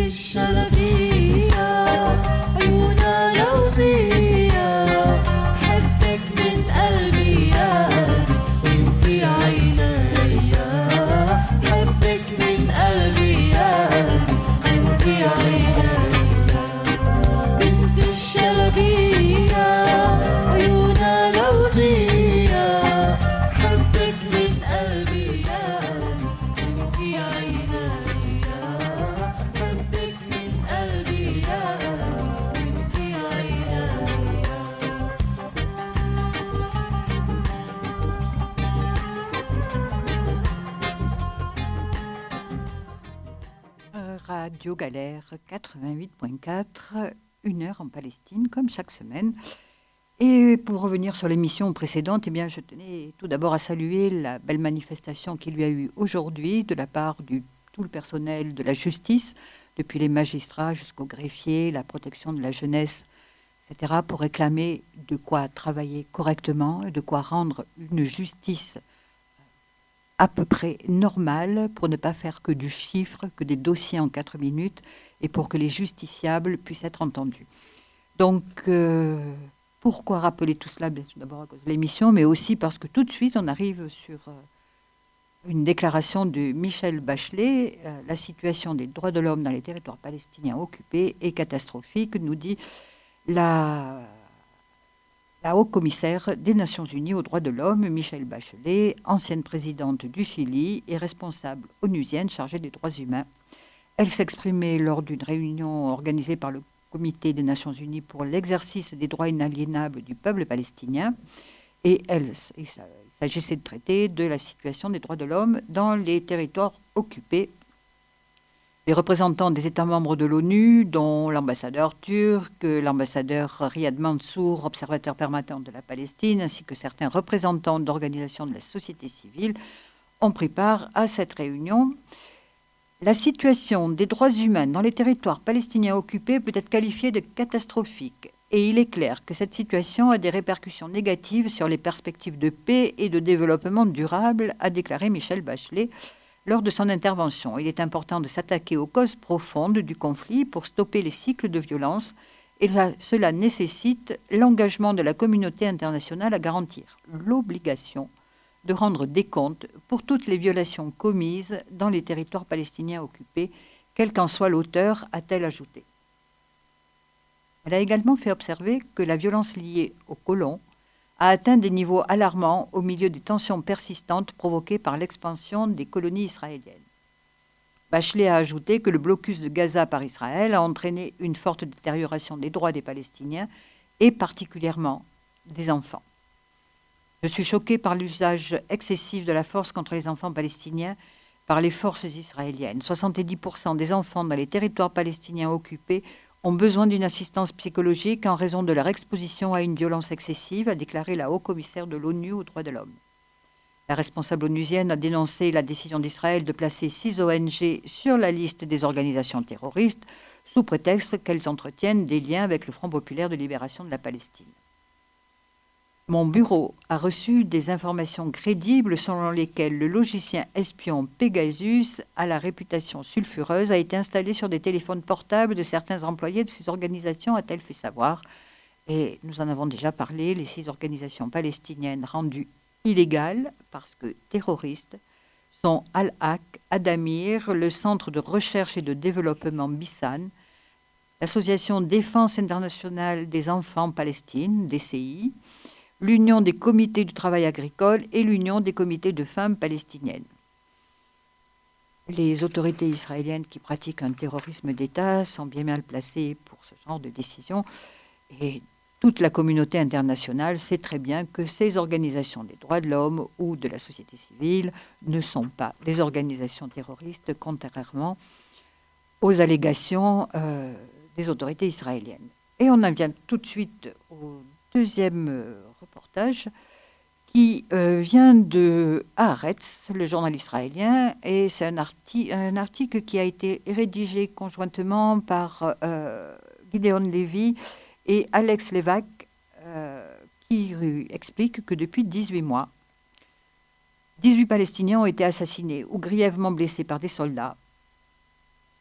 الشلبية عيونها لوزية حبك من قلبي يا قلبي وانتي عينيا حبك من قلبي يا قلبي وانتي عينيا بنت الشلبية عيونها لوزية حبك من قلبي يا قلبي وانتي عينيا حبك من قلبي يا قلبي وانتي عينيا Radio Galère 88.4, 1 heure en Palestine, comme chaque semaine. Et pour revenir sur l'émission précédente, eh bien, je tenais tout d'abord à saluer la belle manifestation qu'il y a eu aujourd'hui de la part de tout le personnel de la justice, depuis les magistrats jusqu'aux greffiers, la protection de la jeunesse, etc., pour réclamer de quoi travailler correctement et de quoi rendre une justice à peu près normale pour ne pas faire que du chiffre, que des dossiers en 4 minutes et pour que les justiciables puissent être entendus. Donc, pourquoi rappeler tout cela? Bien sûr, d'abord à cause de l'émission, mais aussi parce que tout de suite, on arrive sur une déclaration de Michel Bachelet. La situation des droits de l'homme dans les territoires palestiniens occupés est catastrophique, nous dit la haut-commissaire des Nations Unies aux droits de l'homme, Michel Bachelet, ancienne présidente du Chili et responsable onusienne chargée des droits humains. Elle s'exprimait lors d'une réunion organisée par le Comité des Nations Unies pour l'exercice des droits inaliénables du peuple palestinien. Et il s'agissait de traiter de la situation des droits de l'homme dans les territoires occupés. Les représentants des États membres de l'ONU, dont l'ambassadeur turc, l'ambassadeur Riyad Mansour, observateur permanent de la Palestine, ainsi que certains représentants d'organisations de la société civile, ont pris part à cette réunion. La situation des droits humains dans les territoires palestiniens occupés peut être qualifiée de catastrophique. Et il est clair que cette situation a des répercussions négatives sur les perspectives de paix et de développement durable, a déclaré Michel Bachelet lors de son intervention. Il est important de s'attaquer aux causes profondes du conflit pour stopper les cycles de violence et cela nécessite l'engagement de la communauté internationale à garantir l'obligation de rendre des comptes pour toutes les violations commises dans les territoires palestiniens occupés, quel qu'en soit l'auteur, a-t-elle ajouté. Elle a également fait observer que la violence liée aux colons a atteint des niveaux alarmants au milieu des tensions persistantes provoquées par l'expansion des colonies israéliennes. Bachelet a ajouté que le blocus de Gaza par Israël a entraîné une forte détérioration des droits des Palestiniens et particulièrement des enfants. Je suis choquée par l'usage excessif de la force contre les enfants palestiniens par les forces israéliennes. 70% des enfants dans les territoires palestiniens occupés ont besoin d'une assistance psychologique en raison de leur exposition à une violence excessive, a déclaré la haut-commissaire de l'ONU aux droits de l'homme. La responsable onusienne a dénoncé la décision d'Israël de placer 6 ONG sur la liste des organisations terroristes sous prétexte qu'elles entretiennent des liens avec le Front populaire de libération de la Palestine. Mon bureau a reçu des informations crédibles selon lesquelles le logiciel espion Pegasus, à la réputation sulfureuse, a été installé sur des téléphones portables de certains employés de ces organisations, a-t-elle fait savoir. Et nous en avons déjà parlé, les 6 organisations palestiniennes rendues illégales parce que terroristes sont Al-Haq, Adamir, le Centre de recherche et de développement Bissan, l'Association Défense internationale des enfants Palestine, DCI, l'Union des comités du travail agricole et l'Union des comités de femmes palestiniennes. Les autorités israéliennes qui pratiquent un terrorisme d'État sont bien mal placées pour ce genre de décision et toute la communauté internationale sait très bien que ces organisations des droits de l'homme ou de la société civile ne sont pas des organisations terroristes, contrairement aux allégations des autorités israéliennes. Et on en vient tout de suite au deuxième reportage qui vient de Haaretz, le journal israélien, et c'est un article qui a été rédigé conjointement par Gideon Levy et Alex Levac, qui explique que depuis 18 mois, 18 Palestiniens ont été assassinés ou grièvement blessés par des soldats.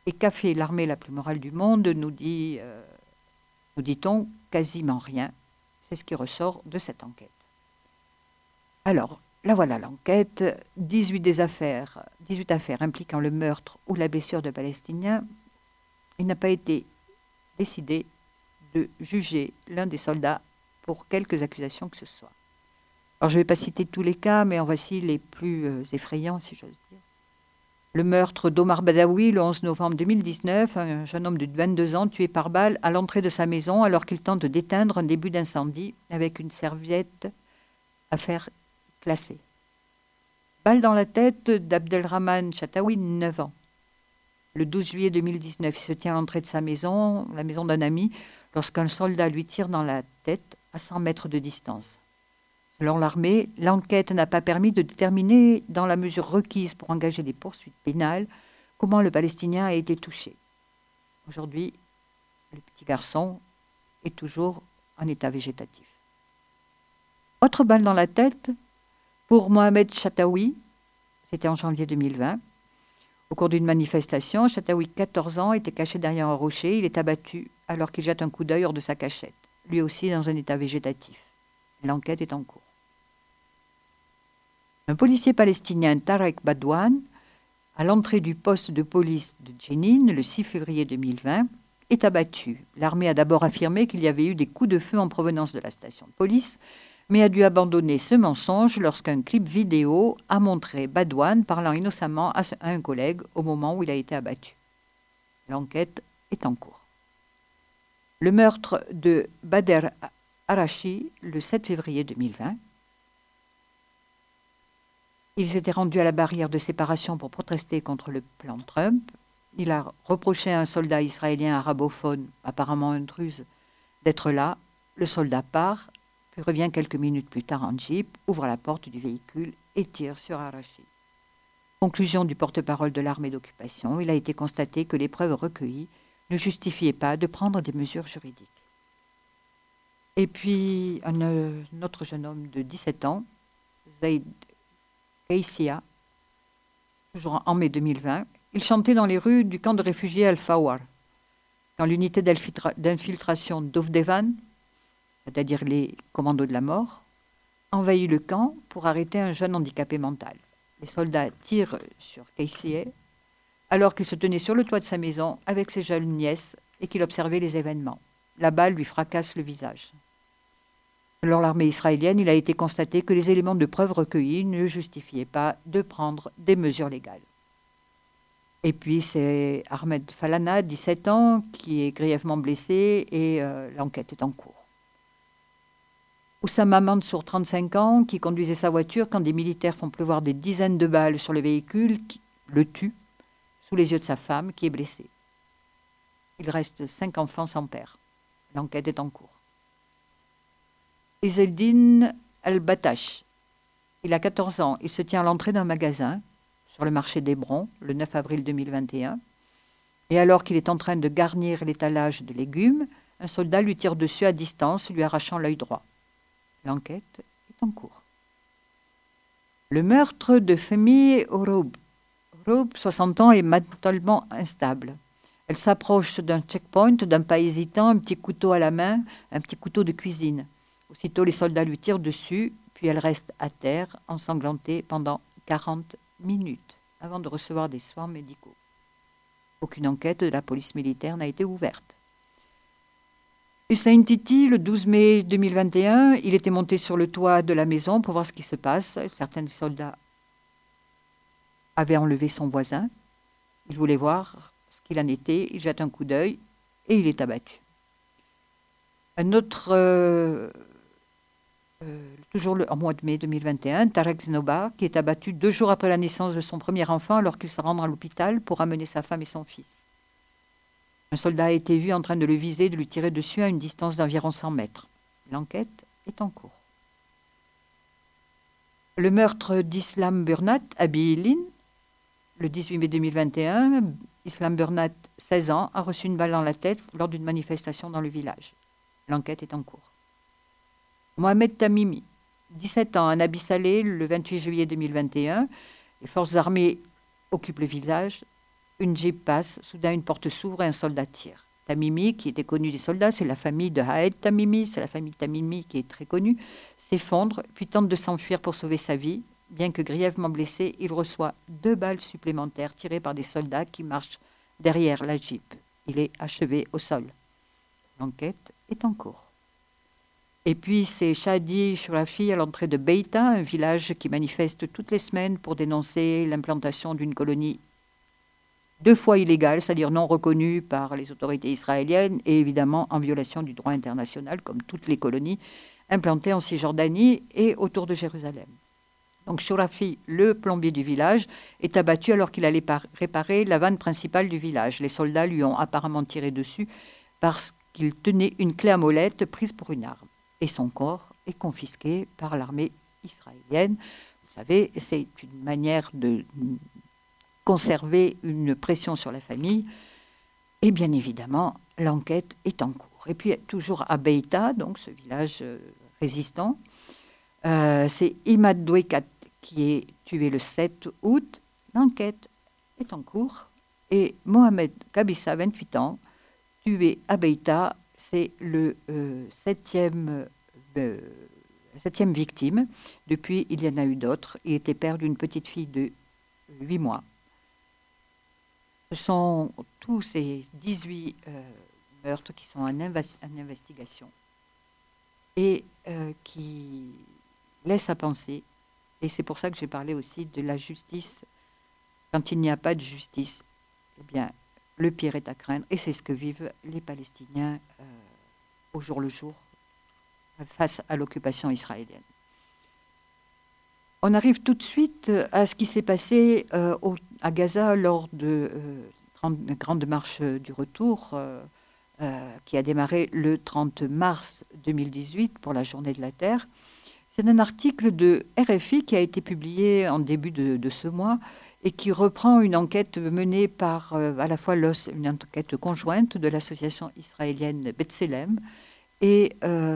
Et qu'a fait l'armée la plus morale du monde, nous dit-on quasiment rien. C'est ce qui ressort de cette enquête. Alors, là voilà l'enquête. 18 affaires impliquant le meurtre ou la blessure de Palestiniens. Il n'a pas été décidé de juger l'un des soldats pour quelques accusations que ce soit. Alors, je ne vais pas citer tous les cas, mais en voici les plus effrayants, si j'ose dire. Le meurtre d'Omar Badawi, le 11 novembre 2019, un jeune homme de 22 ans tué par balle à l'entrée de sa maison alors qu'il tente d'éteindre un début d'incendie avec une serviette à faire classée. Balle dans la tête d'Abdelrahman Chataoui, 9 ans. Le 12 juillet 2019, il se tient à l'entrée de sa maison, la maison d'un ami, lorsqu'un soldat lui tire dans la tête à 100 mètres de distance. Selon l'armée, l'enquête n'a pas permis de déterminer, dans la mesure requise pour engager des poursuites pénales, comment le Palestinien a été touché. Aujourd'hui, le petit garçon est toujours en état végétatif. Autre balle dans la tête pour Mohamed Chataoui, c'était en janvier 2020. Au cours d'une manifestation, Chataoui, 14 ans, était caché derrière un rocher. Il est abattu alors qu'il jette un coup d'œil hors de sa cachette, lui aussi dans un état végétatif. L'enquête est en cours. Un policier palestinien, Tarek Badouane, à l'entrée du poste de police de Jenin, le 6 février 2020, est abattu. L'armée a d'abord affirmé qu'il y avait eu des coups de feu en provenance de la station de police, mais a dû abandonner ce mensonge lorsqu'un clip vidéo a montré Badouane parlant innocemment à un collègue au moment où il a été abattu. L'enquête est en cours. Le meurtre de Bader Arashi, le 7 février 2020. Il s'était rendu à la barrière de séparation pour protester contre le plan Trump. Il a reproché à un soldat israélien arabophone, apparemment un druze, d'être là. Le soldat part, puis revient quelques minutes plus tard en jeep, ouvre la porte du véhicule et tire sur Arashi. Conclusion du porte-parole de l'armée d'occupation, il a été constaté que les preuves recueillies ne justifiaient pas de prendre des mesures juridiques. Et puis, un autre jeune homme de 17 ans, Zaid Keissia, toujours en mai 2020, il chantait dans les rues du camp de réfugiés Al-Fawar, quand l'unité d'infiltration d'Ovdevan, c'est-à-dire les commandos de la mort, envahit le camp pour arrêter un jeune handicapé mental. Les soldats tirent sur Keissia alors qu'il se tenait sur le toit de sa maison avec ses jeunes nièces et qu'il observait les événements. La balle lui fracasse le visage. Selon l'armée israélienne, il a été constaté que les éléments de preuve recueillis ne justifiaient pas de prendre des mesures légales. Et puis c'est Ahmed Falana, 17 ans, qui est grièvement blessé et l'enquête est en cours. Oussama Mansour, 35 ans, qui conduisait sa voiture quand des militaires font pleuvoir des dizaines de balles sur le véhicule, qui le tue sous les yeux de sa femme, qui est blessée. Il reste 5 enfants sans père. L'enquête est en cours. Izzeldine Al-Batash. Il a 14 ans. Il se tient à l'entrée d'un magasin sur le marché d'Hébron, le 9 avril 2021. Et alors qu'il est en train de garnir l'étalage de légumes, un soldat lui tire dessus à distance, lui arrachant l'œil droit. L'enquête est en cours. Le meurtre de Femi Oroub. Oroub, 60 ans, est mentalement instable. Elle s'approche d'un checkpoint, d'un pas hésitant, un petit couteau à la main, un petit couteau de cuisine. Aussitôt, les soldats lui tirent dessus, puis elle reste à terre, ensanglantée pendant 40 minutes, avant de recevoir des soins médicaux. Aucune enquête de la police militaire n'a été ouverte. Hussein Titi, le 12 mai 2021, il était monté sur le toit de la maison pour voir ce qui se passe. Certains soldats avaient enlevé son voisin. Il voulait voir ce qu'il en était. Il jette un coup d'œil et il est abattu. Un autre... toujours en mois de mai 2021, Tarek Znoba, qui est abattu 2 jours après la naissance de son premier enfant alors qu'il se rend à l'hôpital pour amener sa femme et son fils. Un soldat a été vu en train de le viser, de lui tirer dessus à une distance d'environ 100 mètres. L'enquête est en cours. Le meurtre d'Islam Burnat à Biélin, le 18 mai 2021, Islam Burnat, 16 ans, a reçu une balle dans la tête lors d'une manifestation dans le village. L'enquête est en cours. Mohamed Tamimi, 17 ans, à Nabi Saleh, le 28 juillet 2021. Les forces armées occupent le village une jeep passe, soudain une porte s'ouvre et un soldat tire. Tamimi, qui était connu des soldats, c'est la famille de Haed Tamimi, c'est la famille Tamimi qui est très connue, s'effondre, puis tente de s'enfuir pour sauver sa vie. Bien que grièvement blessé, il reçoit 2 balles supplémentaires tirées par des soldats qui marchent derrière la jeep. Il est achevé au sol. L'enquête est en cours. Et puis c'est Shadi Shurafi à l'entrée de Beita, un village qui manifeste toutes les semaines pour dénoncer l'implantation d'une colonie 2 fois illégale, c'est-à-dire non reconnue par les autorités israéliennes et évidemment en violation du droit international, comme toutes les colonies implantées en Cisjordanie et autour de Jérusalem. Donc Shurafi, le plombier du village, est abattu alors qu'il allait réparer la vanne principale du village. Les soldats lui ont apparemment tiré dessus parce qu'il tenait une clé à molette prise pour une arme. Et son corps est confisqué par l'armée israélienne. Vous savez, c'est une manière de conserver une pression sur la famille. Et bien évidemment, l'enquête est en cours. Et puis toujours à Beita, donc ce village résistant, c'est Imad Dwekat qui est tué le 7 août. L'enquête est en cours. Et Mohamed Kabissa, 28 ans, tué à Beita, c'est le 7e victime. Depuis, il y en a eu d'autres. Il était père d'une petite fille de 8 mois. Ce sont tous ces 18 meurtres qui sont en investigation et qui laissent à penser. Et c'est pour ça que j'ai parlé aussi de la justice. Quand il n'y a pas de justice, eh bien, le pire est à craindre. Et c'est ce que vivent les Palestiniens au jour le jour face à l'occupation israélienne. On arrive tout de suite à ce qui s'est passé à Gaza lors de la grande marche du retour qui a démarré le 30 mars 2018 pour la Journée de la Terre. C'est un article de RFI qui a été publié en début de ce mois et qui reprend une enquête menée par à la fois une enquête conjointe de l'association israélienne B'Tselem et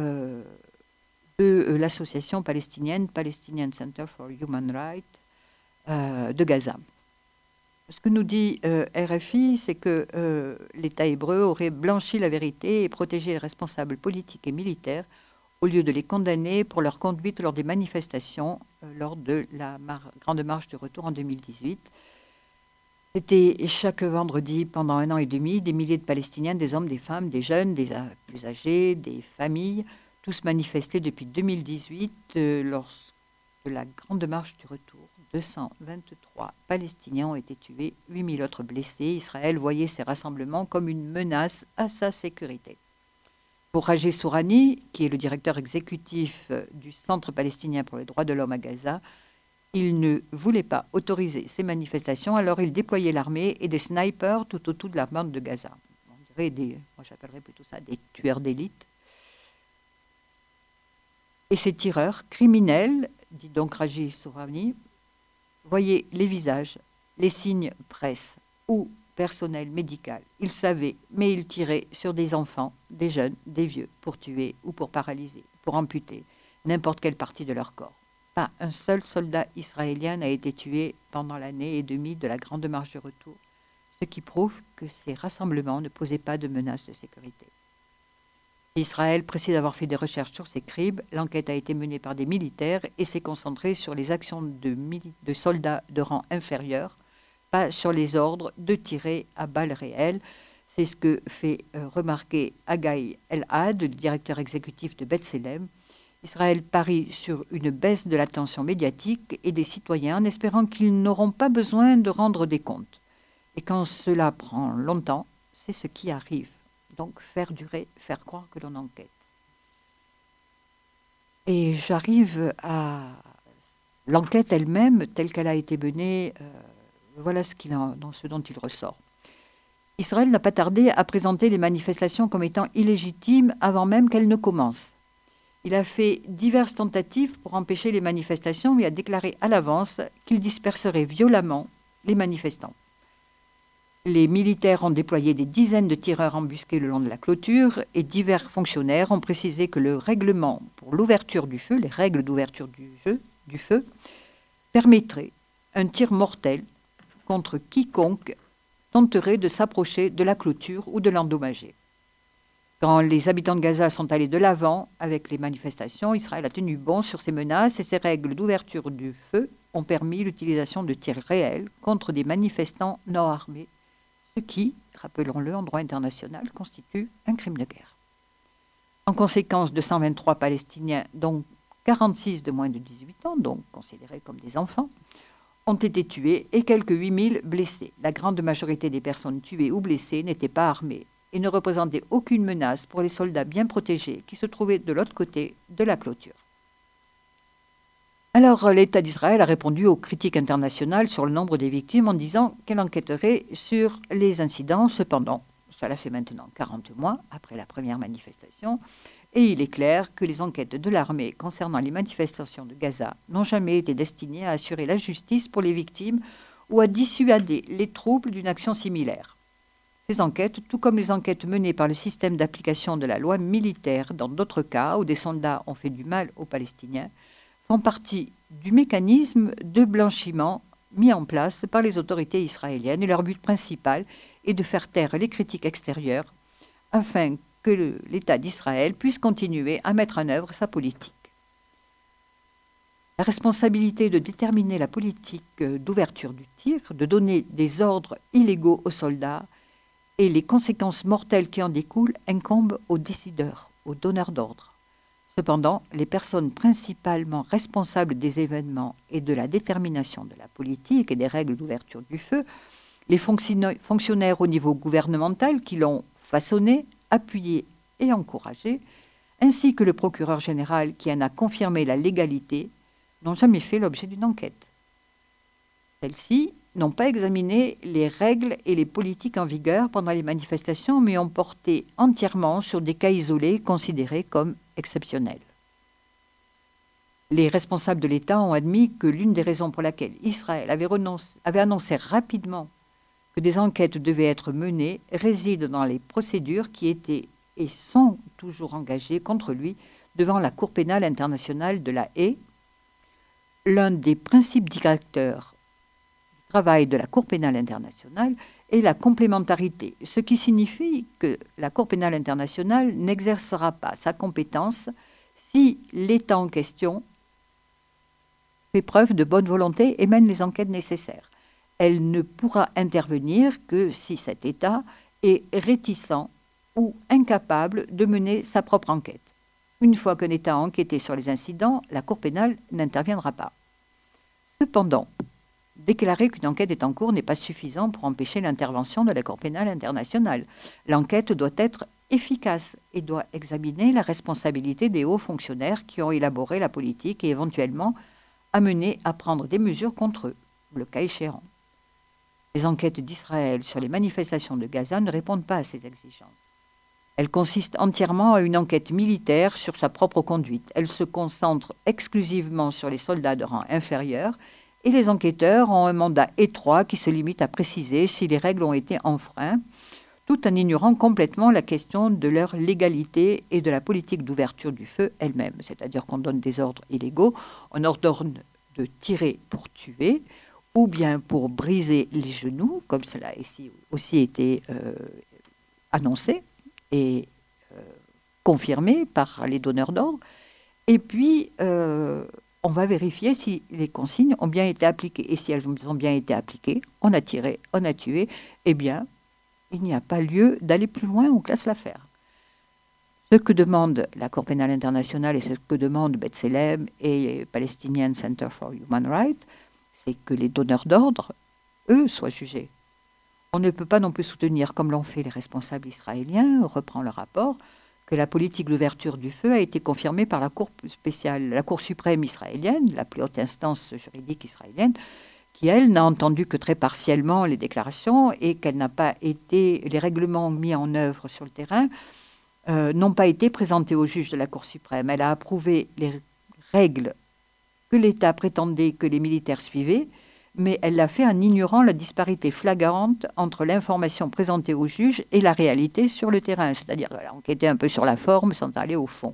de l'association palestinienne Palestinian Center for Human Rights de Gaza. Ce que nous dit RFI, c'est que l'État hébreu aurait blanchi la vérité et protégé les responsables politiques et militaires au lieu de les condamner pour leur conduite lors des manifestations lors de la Grande Marche du Retour en 2018. C'était chaque vendredi pendant 1 an et demi, des milliers de Palestiniens, des hommes, des femmes, des jeunes, des plus âgés, des familles, tous manifestés depuis 2018 lors de la Grande Marche du Retour. 223 Palestiniens ont été tués, 8000 autres blessés. Israël voyait ces rassemblements comme une menace à sa sécurité. Pour Rajé Sourani, qui est le directeur exécutif du Centre palestinien pour les droits de l'homme à Gaza, il ne voulait pas autoriser ces manifestations, alors il déployait l'armée et des snipers tout autour de la bande de Gaza. On dirait moi j'appellerais plutôt ça des tueurs d'élite. Et ces tireurs criminels, dit donc Rajé Sourani, voyaient les visages, les signes presse ou personnel médical. Ils savaient, mais ils tiraient sur des enfants, des jeunes, des vieux, pour tuer ou pour paralyser, pour amputer n'importe quelle partie de leur corps. Pas un seul soldat israélien n'a été tué pendant l'année et demie de la Grande Marche du Retour, ce qui prouve que ces rassemblements ne posaient pas de menace de sécurité. Israël précise avoir fait des recherches sur ces crimes. L'enquête a été menée par des militaires et s'est concentrée sur les actions de soldats de rang inférieur, pas sur les ordres de tirer à balles réelles. C'est ce que fait remarquer Agaï El-Had, le directeur exécutif de B'Tselem. Israël parie sur une baisse de l'attention médiatique et des citoyens en espérant qu'ils n'auront pas besoin de rendre des comptes. Et quand cela prend longtemps, c'est ce qui arrive. Donc faire durer, faire croire que l'on enquête. Et j'arrive à l'enquête elle-même, telle qu'elle a été menée, voilà ce dont il ressort. Israël n'a pas tardé à présenter les manifestations comme étant illégitimes avant même qu'elles ne commencent. Il a fait diverses tentatives pour empêcher les manifestations et a déclaré à l'avance qu'il disperserait violemment les manifestants. Les militaires ont déployé des dizaines de tireurs embusqués le long de la clôture et divers fonctionnaires ont précisé que le règlement pour l'ouverture du feu, les règles d'ouverture du feu, permettraient un tir mortel contre quiconque tenterait de s'approcher de la clôture ou de l'endommager. Quand les habitants de Gaza sont allés de l'avant avec les manifestations, Israël a tenu bon sur ces menaces et ses règles d'ouverture du feu ont permis l'utilisation de tirs réels contre des manifestants non armés, ce qui, rappelons-le, en droit international, constitue un crime de guerre. En conséquence, 223 Palestiniens, dont 46 de moins de 18 ans, donc considérés comme des enfants, ont été tués et quelques 8000 blessés. La grande majorité des personnes tuées ou blessées n'étaient pas armées et ne représentaient aucune menace pour les soldats bien protégés qui se trouvaient de l'autre côté de la clôture. Alors, l'État d'Israël a répondu aux critiques internationales sur le nombre des victimes en disant qu'elle enquêterait sur les incidents. Cependant, cela fait maintenant 40 mois après la première manifestation, et il est clair que les enquêtes de l'armée concernant les manifestations de Gaza n'ont jamais été destinées à assurer la justice pour les victimes ou à dissuader les troubles d'une action similaire. Ces enquêtes, tout comme les enquêtes menées par le système d'application de la loi militaire dans d'autres cas où des soldats ont fait du mal aux Palestiniens, font partie du mécanisme de blanchiment mis en place par les autorités israéliennes et leur but principal est de faire taire les critiques extérieures afin que l'État d'Israël puisse continuer à mettre en œuvre sa politique. La responsabilité de déterminer la politique d'ouverture du tir, de donner des ordres illégaux aux soldats et les conséquences mortelles qui en découlent incombent aux décideurs, aux donneurs d'ordre. Cependant, les personnes principalement responsables des événements et de la détermination de la politique et des règles d'ouverture du feu, les fonctionnaires au niveau gouvernemental qui l'ont façonné, appuyé et encouragé, ainsi que le procureur général qui en a confirmé la légalité, n'ont jamais fait l'objet d'une enquête. Celles-ci n'ont pas examiné les règles et les politiques en vigueur pendant les manifestations, mais ont porté entièrement sur des cas isolés considérés comme exceptionnels. Les responsables de l'État ont admis que l'une des raisons pour laquelle Israël avait annoncé rapidement que des enquêtes devaient être menées réside dans les procédures qui étaient et sont toujours engagées contre lui devant la Cour pénale internationale de La Haye. L'un des principes directeurs du travail de la Cour pénale internationale est la complémentarité, ce qui signifie que la Cour pénale internationale n'exercera pas sa compétence si l'État en question fait preuve de bonne volonté et mène les enquêtes nécessaires. Elle ne pourra intervenir que si cet État est réticent ou incapable de mener sa propre enquête. Une fois qu'un État a enquêté sur les incidents, la Cour pénale n'interviendra pas. Cependant, déclarer qu'une enquête est en cours n'est pas suffisant pour empêcher l'intervention de la Cour pénale internationale. L'enquête doit être efficace et doit examiner la responsabilité des hauts fonctionnaires qui ont élaboré la politique et éventuellement amener à prendre des mesures contre eux, le cas échéant. Les enquêtes d'Israël sur les manifestations de Gaza ne répondent pas à ces exigences. Elles consistent entièrement à une enquête militaire sur sa propre conduite. Elles se concentrent exclusivement sur les soldats de rang inférieur et les enquêteurs ont un mandat étroit qui se limite à préciser si les règles ont été enfreintes, tout en ignorant complètement la question de leur légalité et de la politique d'ouverture du feu elle-même. C'est-à-dire qu'on donne des ordres illégaux, on ordonne de tirer pour tuer, ou bien pour briser les genoux, comme cela a aussi été annoncé et confirmé par les donneurs d'ordre. Et puis, on va vérifier si les consignes ont bien été appliquées. Et si elles ont bien été appliquées, on a tiré, on a tué, eh bien, il n'y a pas lieu d'aller plus loin, on classe l'affaire. Ce que demande la Cour pénale internationale et ce que demande B'Tselem et Palestinian Center for Human Rights, c'est que les donneurs d'ordre, eux, soient jugés. On ne peut pas non plus soutenir, comme l'ont fait les responsables israéliens, reprend le rapport, que la politique d'ouverture du feu a été confirmée par la Cour spéciale, la Cour suprême israélienne, la plus haute instance juridique israélienne, qui, elle, n'a entendu que très partiellement les déclarations et qu'elle n'a pas été, les règlements mis en œuvre sur le terrain n'ont pas été présentés au juge de la Cour suprême. Elle a approuvé les règles que l'État prétendait que les militaires suivaient, mais elle l'a fait en ignorant la disparité flagrante entre l'information présentée au juge et la réalité sur le terrain, c'est-à-dire qu'elle a enquêté un peu sur la forme sans aller au fond.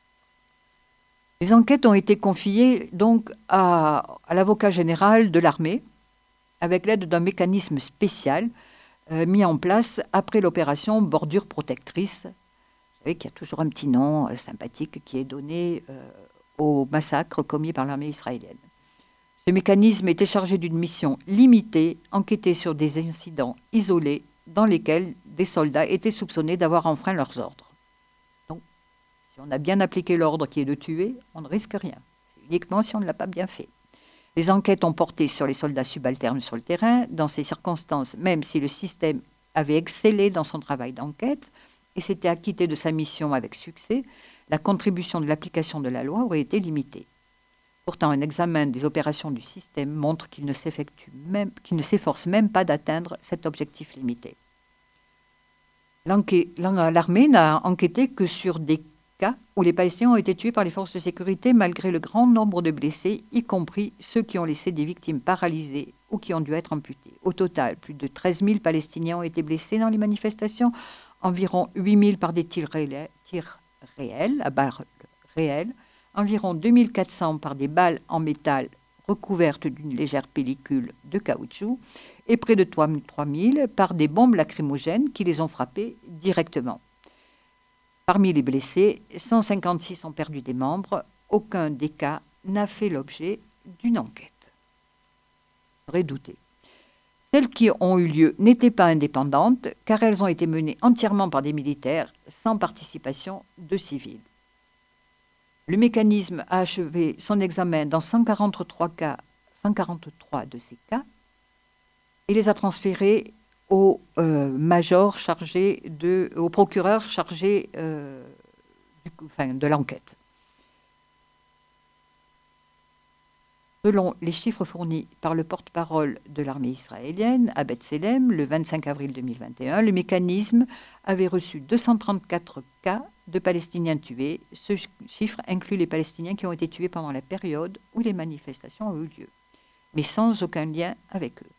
Les enquêtes ont été confiées donc à l'avocat général de l'armée, avec l'aide d'un mécanisme spécial mis en place après l'opération Bordure protectrice. Vous savez qu'il y a toujours un petit nom sympathique qui est donné au massacre commis par l'armée israélienne. Ce mécanisme était chargé d'une mission limitée, enquêter sur des incidents isolés dans lesquels des soldats étaient soupçonnés d'avoir enfreint leurs ordres. Donc, si on a bien appliqué l'ordre qui est de tuer, on ne risque rien. C'est uniquement si on ne l'a pas bien fait. Les enquêtes ont porté sur les soldats subalternes sur le terrain. Dans ces circonstances, même si le système avait excellé dans son travail d'enquête et s'était acquitté de sa mission avec succès, la contribution de l'application de la loi aurait été limitée. Pourtant, un examen des opérations du système montre qu'il ne s'efforce même pas d'atteindre cet objectif limité. L'armée n'a enquêté que sur des cas où les Palestiniens ont été tués par les forces de sécurité malgré le grand nombre de blessés, y compris ceux qui ont laissé des victimes paralysées ou qui ont dû être amputées. Au total, plus de 13 000 Palestiniens ont été blessés dans les manifestations, environ 8 000 par des tirs réels, à balles réelles, environ 2 400 par des balles en métal recouvertes d'une légère pellicule de caoutchouc et près de 3 000 par des bombes lacrymogènes qui les ont frappés directement. Parmi les blessés, 156 ont perdu des membres. Aucun des cas n'a fait l'objet d'une enquête. J'aurais douté. Celles qui ont eu lieu n'étaient pas indépendantes car elles ont été menées entièrement par des militaires sans participation de civils. Le mécanisme a achevé son examen dans 143 de ces cas et les a transférés au procureur chargé de l'enquête. Selon les chiffres fournis par le porte-parole de l'armée israélienne à Bethléem le 25 avril 2021, le mécanisme avait reçu 234 cas de Palestiniens tués. Ce chiffre inclut les Palestiniens qui ont été tués pendant la période où les manifestations ont eu lieu, mais sans aucun lien avec eux.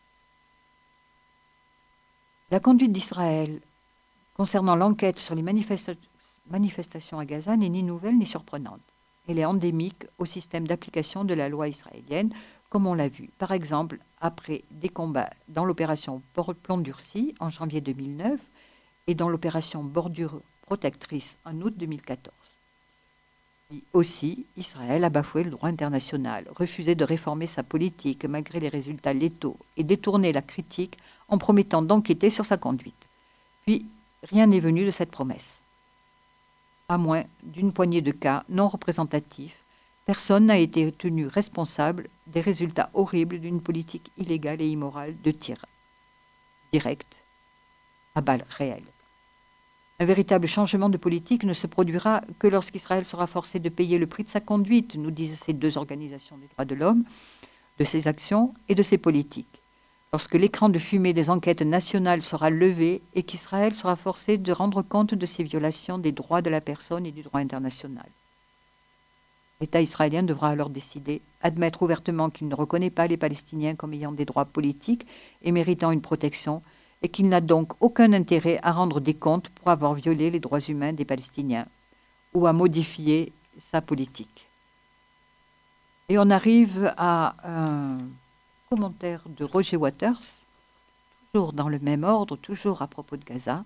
La conduite d'Israël concernant l'enquête sur les manifestations à Gaza n'est ni nouvelle ni surprenante. Elle est endémique au système d'application de la loi israélienne, comme on l'a vu, par exemple, après des combats dans l'opération Plomb durci en janvier 2009 et dans l'opération Bordure protectrice en août 2014. Puis aussi, Israël a bafoué le droit international, refusé de réformer sa politique malgré les résultats létaux et détourné la critique en promettant d'enquêter sur sa conduite. Puis, rien n'est venu de cette promesse. À moins d'une poignée de cas non représentatifs, personne n'a été tenu responsable des résultats horribles d'une politique illégale et immorale de tir direct à balles réelles. Un véritable changement de politique ne se produira que lorsqu'Israël sera forcé de payer le prix de sa conduite, nous disent ces deux organisations des droits de l'homme, de ses actions et de ses politiques. Lorsque l'écran de fumée des enquêtes nationales sera levé et qu'Israël sera forcé de rendre compte de ses violations des droits de la personne et du droit international. L'État israélien devra alors décider, admettre ouvertement qu'il ne reconnaît pas les Palestiniens comme ayant des droits politiques et méritant une protection, et qu'il n'a donc aucun intérêt à rendre des comptes pour avoir violé les droits humains des Palestiniens ou à modifier sa politique. Et on arrive à un commentaire de Roger Waters, toujours dans le même ordre, toujours à propos de Gaza,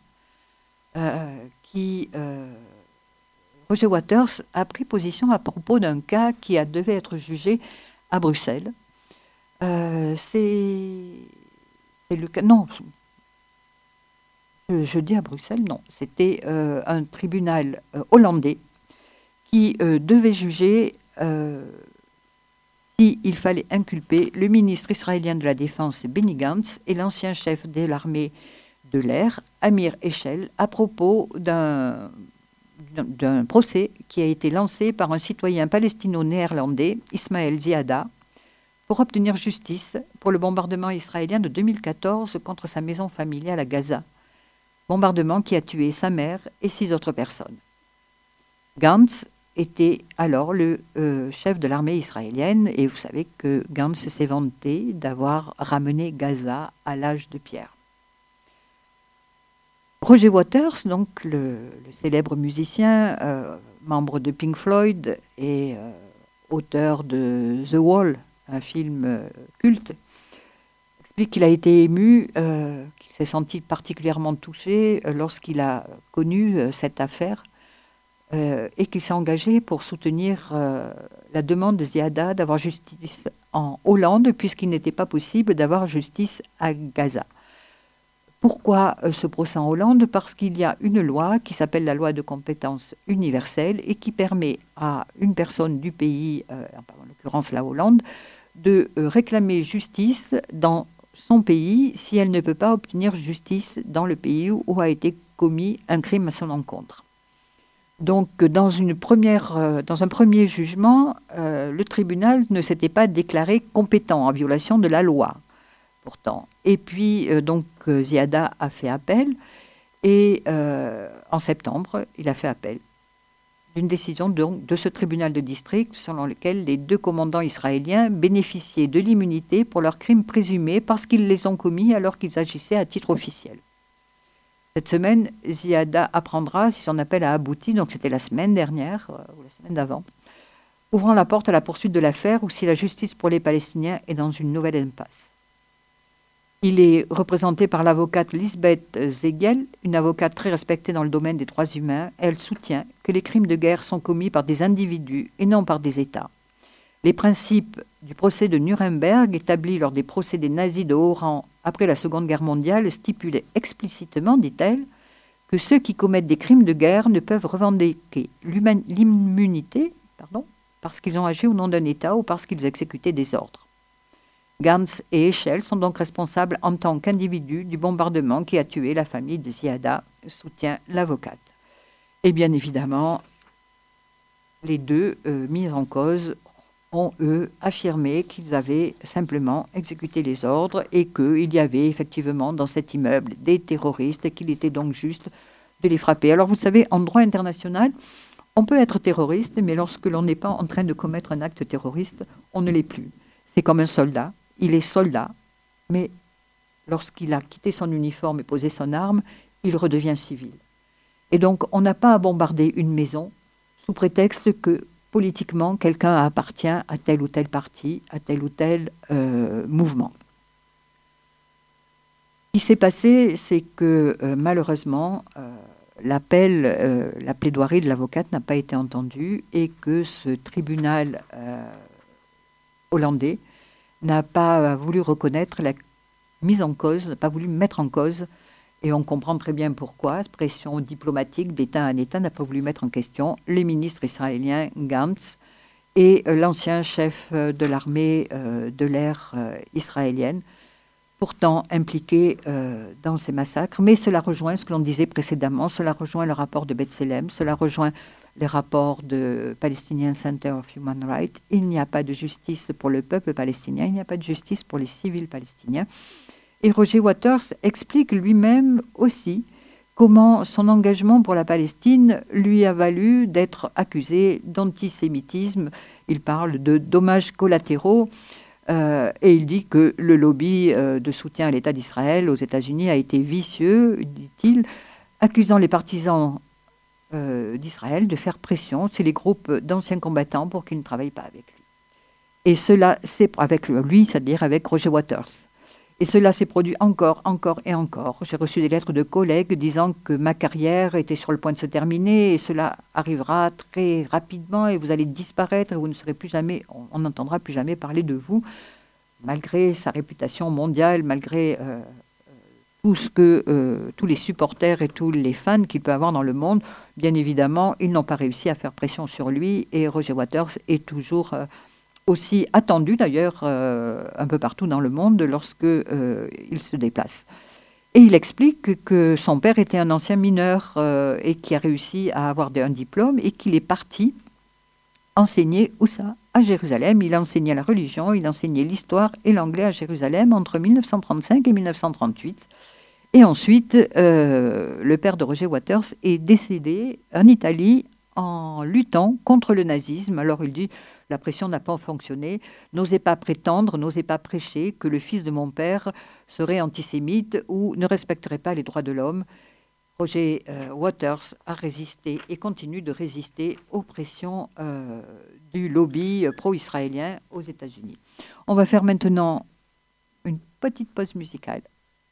Roger Waters a pris position à propos d'un cas qui devait être jugé à Bruxelles. C'est le cas... Non, je dis à Bruxelles, non. C'était un tribunal hollandais qui devait juger s'il fallait inculper le ministre israélien de la Défense Benny Gantz et l'ancien chef de l'armée de l'air, Amir Echel, à propos d'un procès qui a été lancé par un citoyen palestino-néerlandais, Ismaël Ziada, pour obtenir justice pour le bombardement israélien de 2014 contre sa maison familiale à Gaza. Bombardement qui a tué sa mère et 6 autres personnes. Gantz était alors le chef de l'armée israélienne et vous savez que Gantz s'est vanté d'avoir ramené Gaza à l'âge de pierre. Roger Waters, donc le célèbre musicien, membre de Pink Floyd et auteur de The Wall, un film culte explique qu'il a été ému, qu'il s'est senti particulièrement touché lorsqu'il a connu cette affaire et qu'il s'est engagé pour soutenir la demande de Ziada d'avoir justice en Hollande, puisqu'il n'était pas possible d'avoir justice à Gaza. Pourquoi ce procès en Hollande? Parce qu'il y a une loi qui s'appelle la loi de compétence universelle et qui permet à une personne du pays, en l'occurrence la Hollande, de réclamer justice dans son pays si elle ne peut pas obtenir justice dans le pays où a été commis un crime à son encontre. Donc, dans un premier jugement, le tribunal ne s'était pas déclaré compétent en violation de la loi, pourtant. Et puis, Ziada a fait appel et en septembre, il a fait appel d'une décision de ce tribunal de district selon lequel les 2 commandants israéliens bénéficiaient de l'immunité pour leurs crimes présumés parce qu'ils les ont commis alors qu'ils agissaient à titre officiel. Cette semaine, Ziada apprendra si son appel a abouti, donc c'était la semaine dernière ou la semaine d'avant, ouvrant la porte à la poursuite de l'affaire ou si la justice pour les Palestiniens est dans une nouvelle impasse. Il est représenté par l'avocate Lisbeth Zegel, une avocate très respectée dans le domaine des droits humains. Elle soutient que les crimes de guerre sont commis par des individus et non par des États. Les principes du procès de Nuremberg, établis lors des procès des nazis de haut rang après la Seconde Guerre mondiale, stipulaient explicitement, dit-elle, que ceux qui commettent des crimes de guerre ne peuvent revendiquer l'immunité parce qu'ils ont agi au nom d'un État ou parce qu'ils exécutaient des ordres. Gantz et Echel sont donc responsables en tant qu'individus du bombardement qui a tué la famille de Ziada, soutient l'avocate. Et bien évidemment, les 2 mis en cause ont, eux, affirmé qu'ils avaient simplement exécuté les ordres et qu'il y avait effectivement dans cet immeuble des terroristes et qu'il était donc juste de les frapper. Alors vous savez, en droit international, on peut être terroriste, mais lorsque l'on n'est pas en train de commettre un acte terroriste, on ne l'est plus. C'est comme un soldat. Il est soldat, mais lorsqu'il a quitté son uniforme et posé son arme, il redevient civil. Et donc, on n'a pas à bombarder une maison sous prétexte que, politiquement, quelqu'un appartient à tel ou tel parti, à tel ou tel mouvement. Ce qui s'est passé, c'est que, malheureusement, la plaidoirie de l'avocate n'a pas été entendue et que ce tribunal hollandais n'a pas voulu reconnaître la mise en cause, n'a pas voulu mettre en cause, et on comprend très bien pourquoi, pression diplomatique d'État à État n'a pas voulu mettre en question les ministres israéliens Gantz et l'ancien chef de l'armée de l'air israélienne, pourtant impliqué dans ces massacres. Mais cela rejoint ce que l'on disait précédemment, cela rejoint le rapport de B'Tselem, cela rejoint les rapports de Palestinian Center of Human Rights. Il n'y a pas de justice pour le peuple palestinien, il n'y a pas de justice pour les civils palestiniens. Et Roger Waters explique lui-même aussi comment son engagement pour la Palestine lui a valu d'être accusé d'antisémitisme. Il parle de dommages collatéraux et il dit que le lobby de soutien à l'État d'Israël aux États-Unis a été vicieux, dit-il, accusant les partisans d'Israël de faire pression sur les groupes d'anciens combattants pour qu'ils ne travaillent pas avec lui. Et cela, c'est avec lui, c'est-à-dire avec Roger Waters. Et cela s'est produit encore et encore. J'ai reçu des lettres de collègues disant que ma carrière était sur le point de se terminer et cela arrivera très rapidement et vous allez disparaître et vous ne serez plus jamais, on n'entendra plus jamais parler de vous, malgré sa réputation mondiale, malgré tous les supporters et tous les fans qu'il peut avoir dans le monde. Bien évidemment, ils n'ont pas réussi à faire pression sur lui et Roger Waters est toujours aussi attendu d'ailleurs un peu partout dans le monde lorsque il se déplace. Et il explique que son père était un ancien mineur et qui a réussi à avoir un diplôme et qu'il est parti enseigner où ça? À Jérusalem. Il a enseigné la religion, il a enseigné l'histoire et l'anglais à Jérusalem entre 1935 et 1938. Et ensuite, le père de Roger Waters est décédé en Italie en luttant contre le nazisme. Alors il dit, la pression n'a pas fonctionné, n'osez pas prétendre, n'osez pas prêcher que le fils de mon père serait antisémite ou ne respecterait pas les droits de l'homme. Roger Waters a résisté et continue de résister aux pressions du lobby pro-israélien aux États-Unis. On va faire maintenant Une petite pause musicale.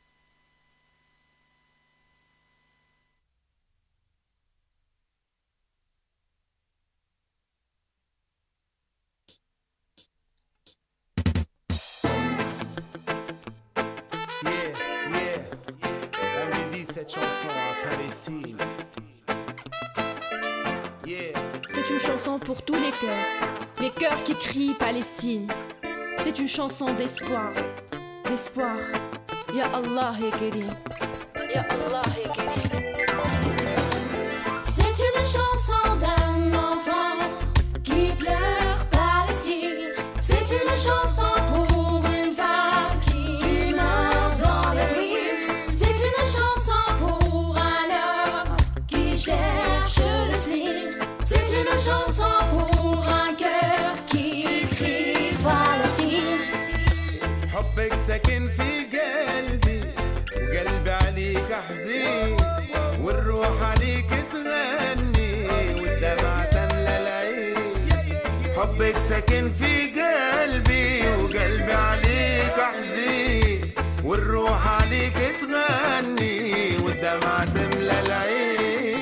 On dédie cette chanson à Palestine. C'est une chanson pour tous les cœurs qui crient Palestine. C'est une chanson d'espoir, d'espoir. Ya Allah ya Karim, Ya Allah ya Karim. C'est une chanson d'un enfant qui pleure Palestine. C'est une chanson pour une femme qui meurt dans les rues. C'est une chanson pour un homme qui cherche le spleen. C'est une chanson pour un cœur qui crie Palestine. حبك ساكن في قلبي وقلبي عليك حزين والروح عليك تغني والدمع تملى العين. حبك ساكن في قلبي وقلبي عليك حزين والروح عليك تغني والدمع تملى العين.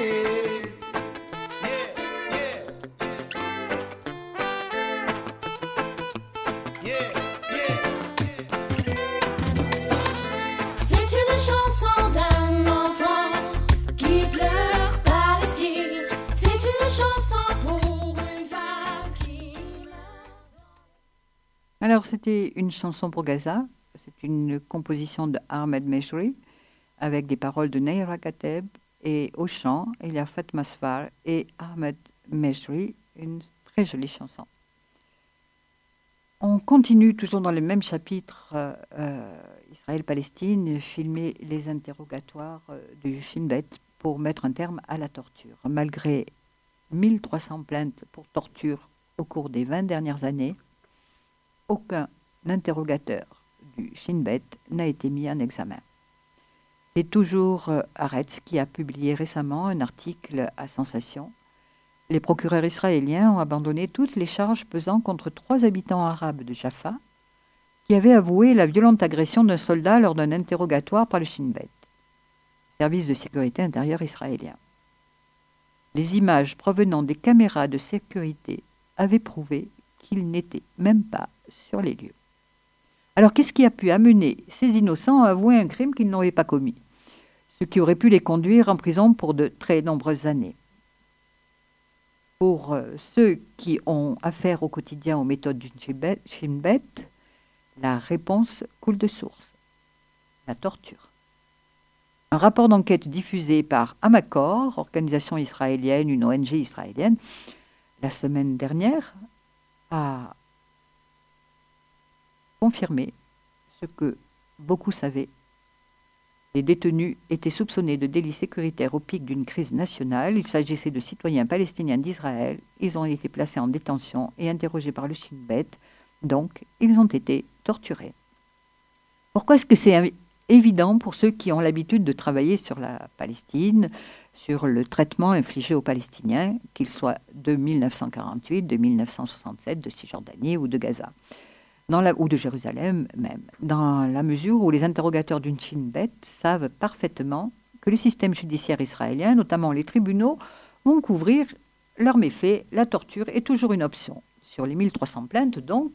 C'est une chanson d'un enfant qui pleure Palestine. C'est une chanson pour une femme qui meurt. Alors, c'était une chanson pour Gaza. C'est une composition de Ahmed Mejri avec des paroles de Neira Kateb. Et au chant, il y a Fatma Sfar et Ahmed Mejri, une très jolie chanson. On continue toujours dans le même chapitre, Israël-Palestine, filmer les interrogatoires du Shin Bet pour mettre un terme à la torture. Malgré 1300 plaintes pour torture au cours des 20 dernières années, aucun interrogateur du Shin Bet n'a été mis en examen. C'est toujours Haaretz qui a publié récemment un article à sensation. Les procureurs israéliens ont abandonné toutes les charges pesant contre 3 habitants arabes de Jaffa qui avaient avoué la violente agression d'un soldat lors d'un interrogatoire par le Shin Bet, service de sécurité intérieure israélien. Les images provenant des caméras de sécurité avaient prouvé qu'ils n'étaient même pas sur les lieux. Alors, qu'est-ce qui a pu amener ces innocents à avouer un crime qu'ils n'auraient pas commis, ce qui aurait pu les conduire en prison pour de très nombreuses années? Pour ceux qui ont affaire au quotidien aux méthodes du Shin Bet, la réponse coule de source: la torture. Un rapport d'enquête diffusé par Amakor, organisation israélienne, une ONG israélienne, la semaine dernière, a confirmé ce que beaucoup savaient. Les détenus étaient soupçonnés de délits sécuritaires au pic d'une crise nationale. Il s'agissait de citoyens palestiniens d'Israël. Ils ont été placés en détention et interrogés par le Shin Bet. Donc, ils ont été torturés. Pourquoi est-ce que c'est évident pour ceux qui ont l'habitude de travailler sur la Palestine, sur le traitement infligé aux Palestiniens, qu'ils soient de 1948, de 1967, de Cisjordanie ou de Gaza, ou de Jérusalem même, dans la mesure où les interrogateurs d'une Shin Bet savent parfaitement que le système judiciaire israélien, notamment les tribunaux, vont couvrir leurs méfaits. La torture est toujours une option. Sur les 1300 plaintes, donc,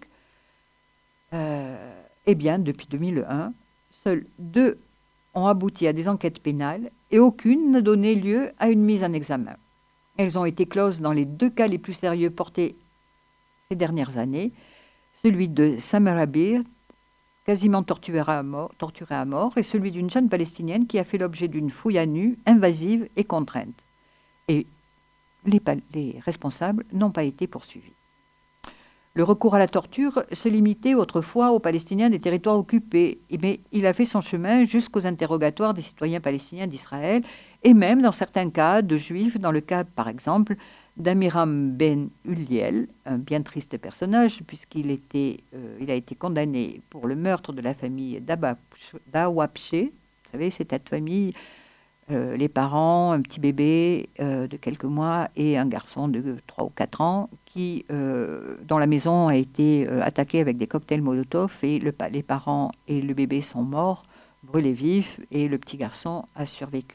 eh bien, depuis 2001, seules 2 ont abouti à des enquêtes pénales et aucune n'a donné lieu à une mise en examen. Elles ont été closes dans les 2 cas les plus sérieux portés ces dernières années, celui de Samara Bir, quasiment torturée à mort, et celui d'une jeune Palestinienne qui a fait l'objet d'une fouille à nu, invasive et contrainte. Et les responsables n'ont pas été poursuivis. Le recours à la torture se limitait autrefois aux Palestiniens des territoires occupés, mais il a fait son chemin jusqu'aux interrogatoires des citoyens palestiniens d'Israël, et même dans certains cas de juifs, dans le cas par exemple d'Amiram Ben Uliel, un bien triste personnage puisqu'il a été condamné pour le meurtre de la famille d'Awapché. Vous savez, c'est cette famille Les parents, un petit bébé de quelques mois et un garçon de 3 ou 4 ans dont la maison a été attaquée avec des cocktails Molotov et les parents et le bébé sont morts, brûlés vifs, et le petit garçon a survécu.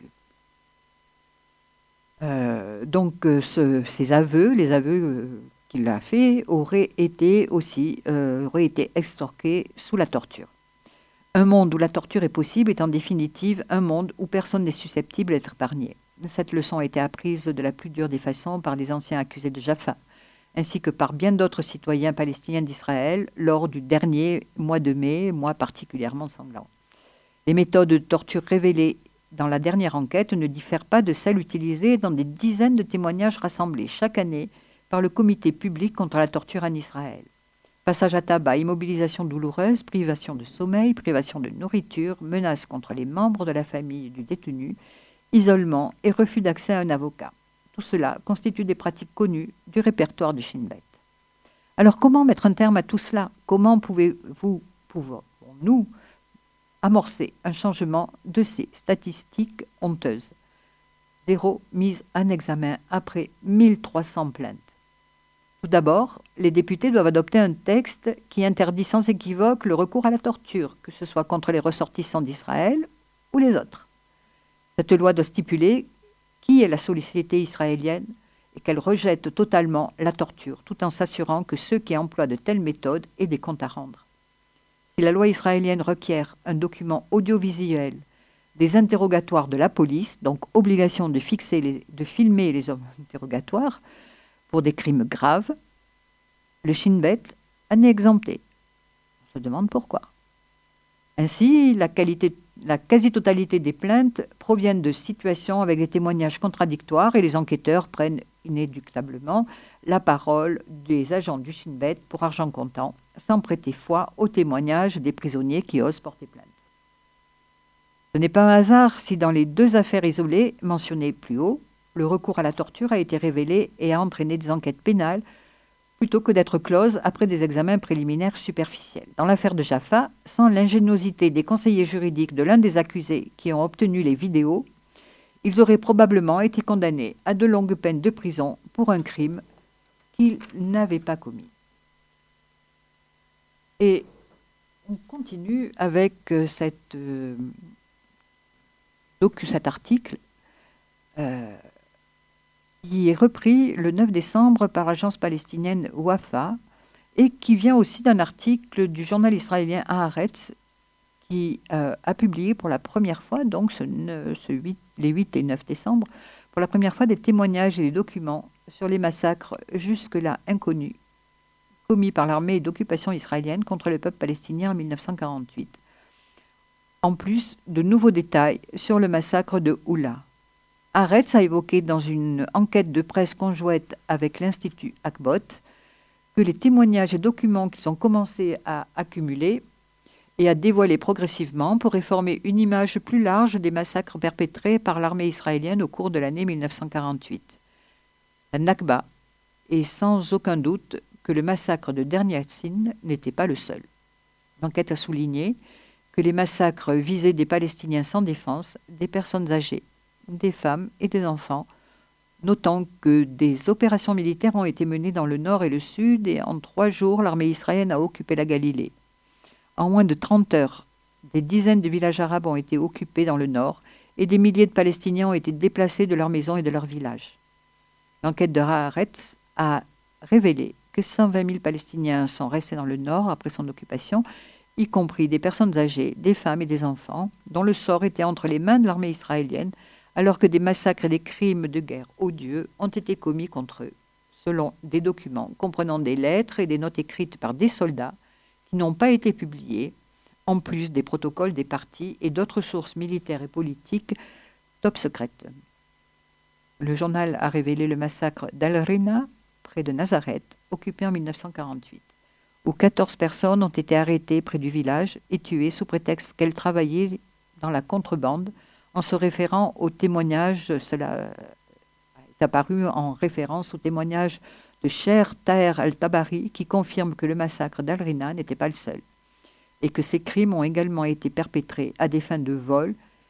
Ces aveux, les aveux qu'il a faits, auraient été extorqués sous la torture. Un monde où la torture est possible est en définitive un monde où personne n'est susceptible d'être épargné. Cette leçon a été apprise de la plus dure des façons par les anciens accusés de Jaffa, ainsi que par bien d'autres citoyens palestiniens d'Israël lors du dernier mois de mai, mois particulièrement sanglant. Les méthodes de torture révélées dans la dernière enquête ne diffèrent pas de celles utilisées dans des dizaines de témoignages rassemblés chaque année par le comité public contre la torture en Israël. Passage à tabac, immobilisation douloureuse, privation de sommeil, privation de nourriture, menaces contre les membres de la famille du détenu, isolement et refus d'accès à un avocat. Tout cela constitue des pratiques connues du répertoire du Shin Bet. Alors comment mettre un terme à tout cela? Comment pouvons-nous amorcer un changement de ces statistiques honteuses? Zéro mise en examen après 1300 plaintes. Tout d'abord, les députés doivent adopter un texte qui interdit sans équivoque le recours à la torture, que ce soit contre les ressortissants d'Israël ou les autres. Cette loi doit stipuler qui est la société israélienne et qu'elle rejette totalement la torture, tout en s'assurant que ceux qui emploient de telles méthodes aient des comptes à rendre. Si la loi israélienne requiert un document audiovisuel, des interrogatoires de la police, donc obligation de filmer les interrogatoires, pour des crimes graves, le Shin Bet en est exempté. On se demande pourquoi. Ainsi, la quasi-totalité des plaintes proviennent de situations avec des témoignages contradictoires et les enquêteurs prennent inéluctablement la parole des agents du Shin Bet pour argent comptant, sans prêter foi aux témoignages des prisonniers qui osent porter plainte. Ce n'est pas un hasard si dans les 2 affaires isolées mentionnées plus haut, le recours à la torture a été révélé et a entraîné des enquêtes pénales plutôt que d'être closes après des examens préliminaires superficiels. Dans l'affaire de Jaffa, sans l'ingéniosité des conseillers juridiques de l'un des accusés qui ont obtenu les vidéos, ils auraient probablement été condamnés à de longues peines de prison pour un crime qu'ils n'avaient pas commis. Et on continue avec cet article qui est repris le 9 décembre par l'agence palestinienne Wafa et qui vient aussi d'un article du journal israélien Haaretz qui a publié pour la première fois, donc les 8 et 9 décembre, pour la première fois des témoignages et des documents sur les massacres jusque-là inconnus commis par l'armée d'occupation israélienne contre le peuple palestinien en 1948. En plus de nouveaux détails sur le massacre de Oula. Haaretz a évoqué dans une enquête de presse conjointe avec l'Institut Akbot que les témoignages et documents qu'ils ont commencé à accumuler et à dévoiler progressivement pourraient former une image plus large des massacres perpétrés par l'armée israélienne au cours de l'année 1948. La Nakba est sans aucun doute que le massacre de Der Yassin n'était pas le seul. L'enquête a souligné que les massacres visaient des Palestiniens sans défense, des personnes âgées, des femmes et des enfants, notant que des opérations militaires ont été menées dans le nord et le sud et en 3 jours, l'armée israélienne a occupé la Galilée. En moins de 30 heures, des dizaines de villages arabes ont été occupés dans le nord et des milliers de Palestiniens ont été déplacés de leurs maisons et de leurs villages. L'enquête de Haaretz a révélé que 120 000 Palestiniens sont restés dans le nord après son occupation, y compris des personnes âgées, des femmes et des enfants, dont le sort était entre les mains de l'armée israélienne, alors que des massacres et des crimes de guerre odieux ont été commis contre eux, selon des documents comprenant des lettres et des notes écrites par des soldats qui n'ont pas été publiés, en plus des protocoles des partis et d'autres sources militaires et politiques top secrètes. Le journal a révélé le massacre d'Al-Rina, près de Nazareth, occupé en 1948, où 14 personnes ont été arrêtées près du village et tuées sous prétexte qu'elles travaillaient dans la contrebande, en se référant au témoignage, cela est apparu en référence au témoignage de Cher Taher al-Tabari qui confirme que le massacre d'Al-Rina n'était pas le seul et que ces crimes ont également été perpétrés à des fins de vol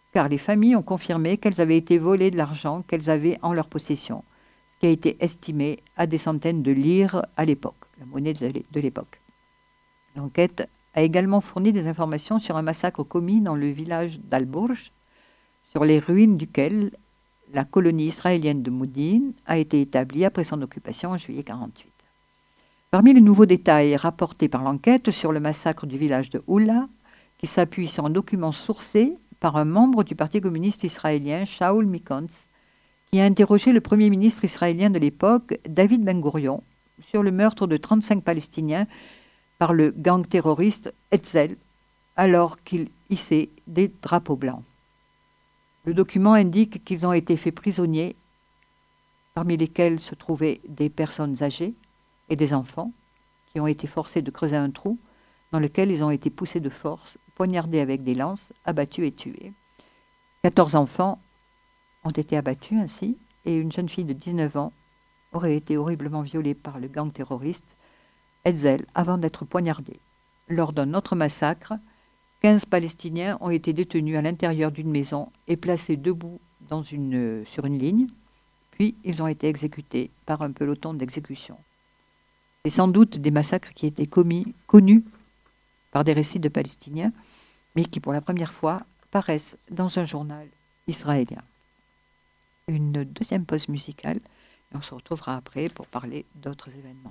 car les familles ont confirmé qu'elles avaient été volées de l'argent qu'elles avaient en leur possession, ce qui a été estimé à des centaines de lires à l'époque, la monnaie de l'époque. L'enquête a également fourni des informations sur un massacre commis dans le village d'Al-Bourj, sur les ruines duquel la colonie israélienne de Moudine a été établie après son occupation en juillet 1948. Parmi les nouveaux détails rapportés par l'enquête sur le massacre du village de Oula, qui s'appuie sur un document sourcé par un membre du Parti communiste israélien, Shaul Mikons, qui a interrogé le premier ministre israélien de l'époque, David Ben-Gourion, sur le meurtre de 35 Palestiniens par le gang terroriste Hetzel, alors qu'il hissait des drapeaux blancs. Le document indique qu'ils ont été faits prisonniers, parmi lesquels se trouvaient des personnes âgées et des enfants, qui ont été forcés de creuser un trou dans lequel ils ont été poussés de force, poignardés avec des lances, abattus et tués. 14 enfants ont été abattus ainsi, et une jeune fille de 19 ans aurait été horriblement violée par le gang terroriste Hetzel avant d'être poignardée. Lors d'un autre massacre, 15 Palestiniens ont été détenus à l'intérieur d'une maison et placés debout sur une ligne, puis ils ont été exécutés par un peloton d'exécution. C'est sans doute des massacres qui étaient connus par des récits de Palestiniens, mais qui pour la première fois paraissent dans un journal israélien. Une deuxième pause musicale, et on se retrouvera après pour parler d'autres événements.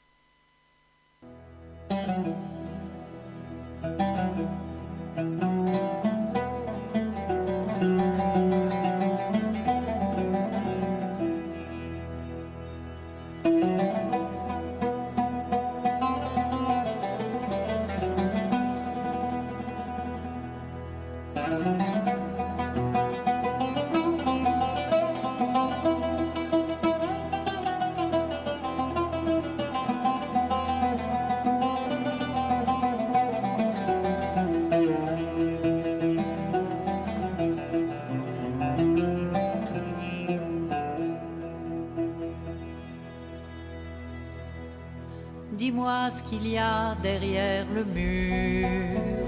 Dis-moi ce qu'il y a derrière le mur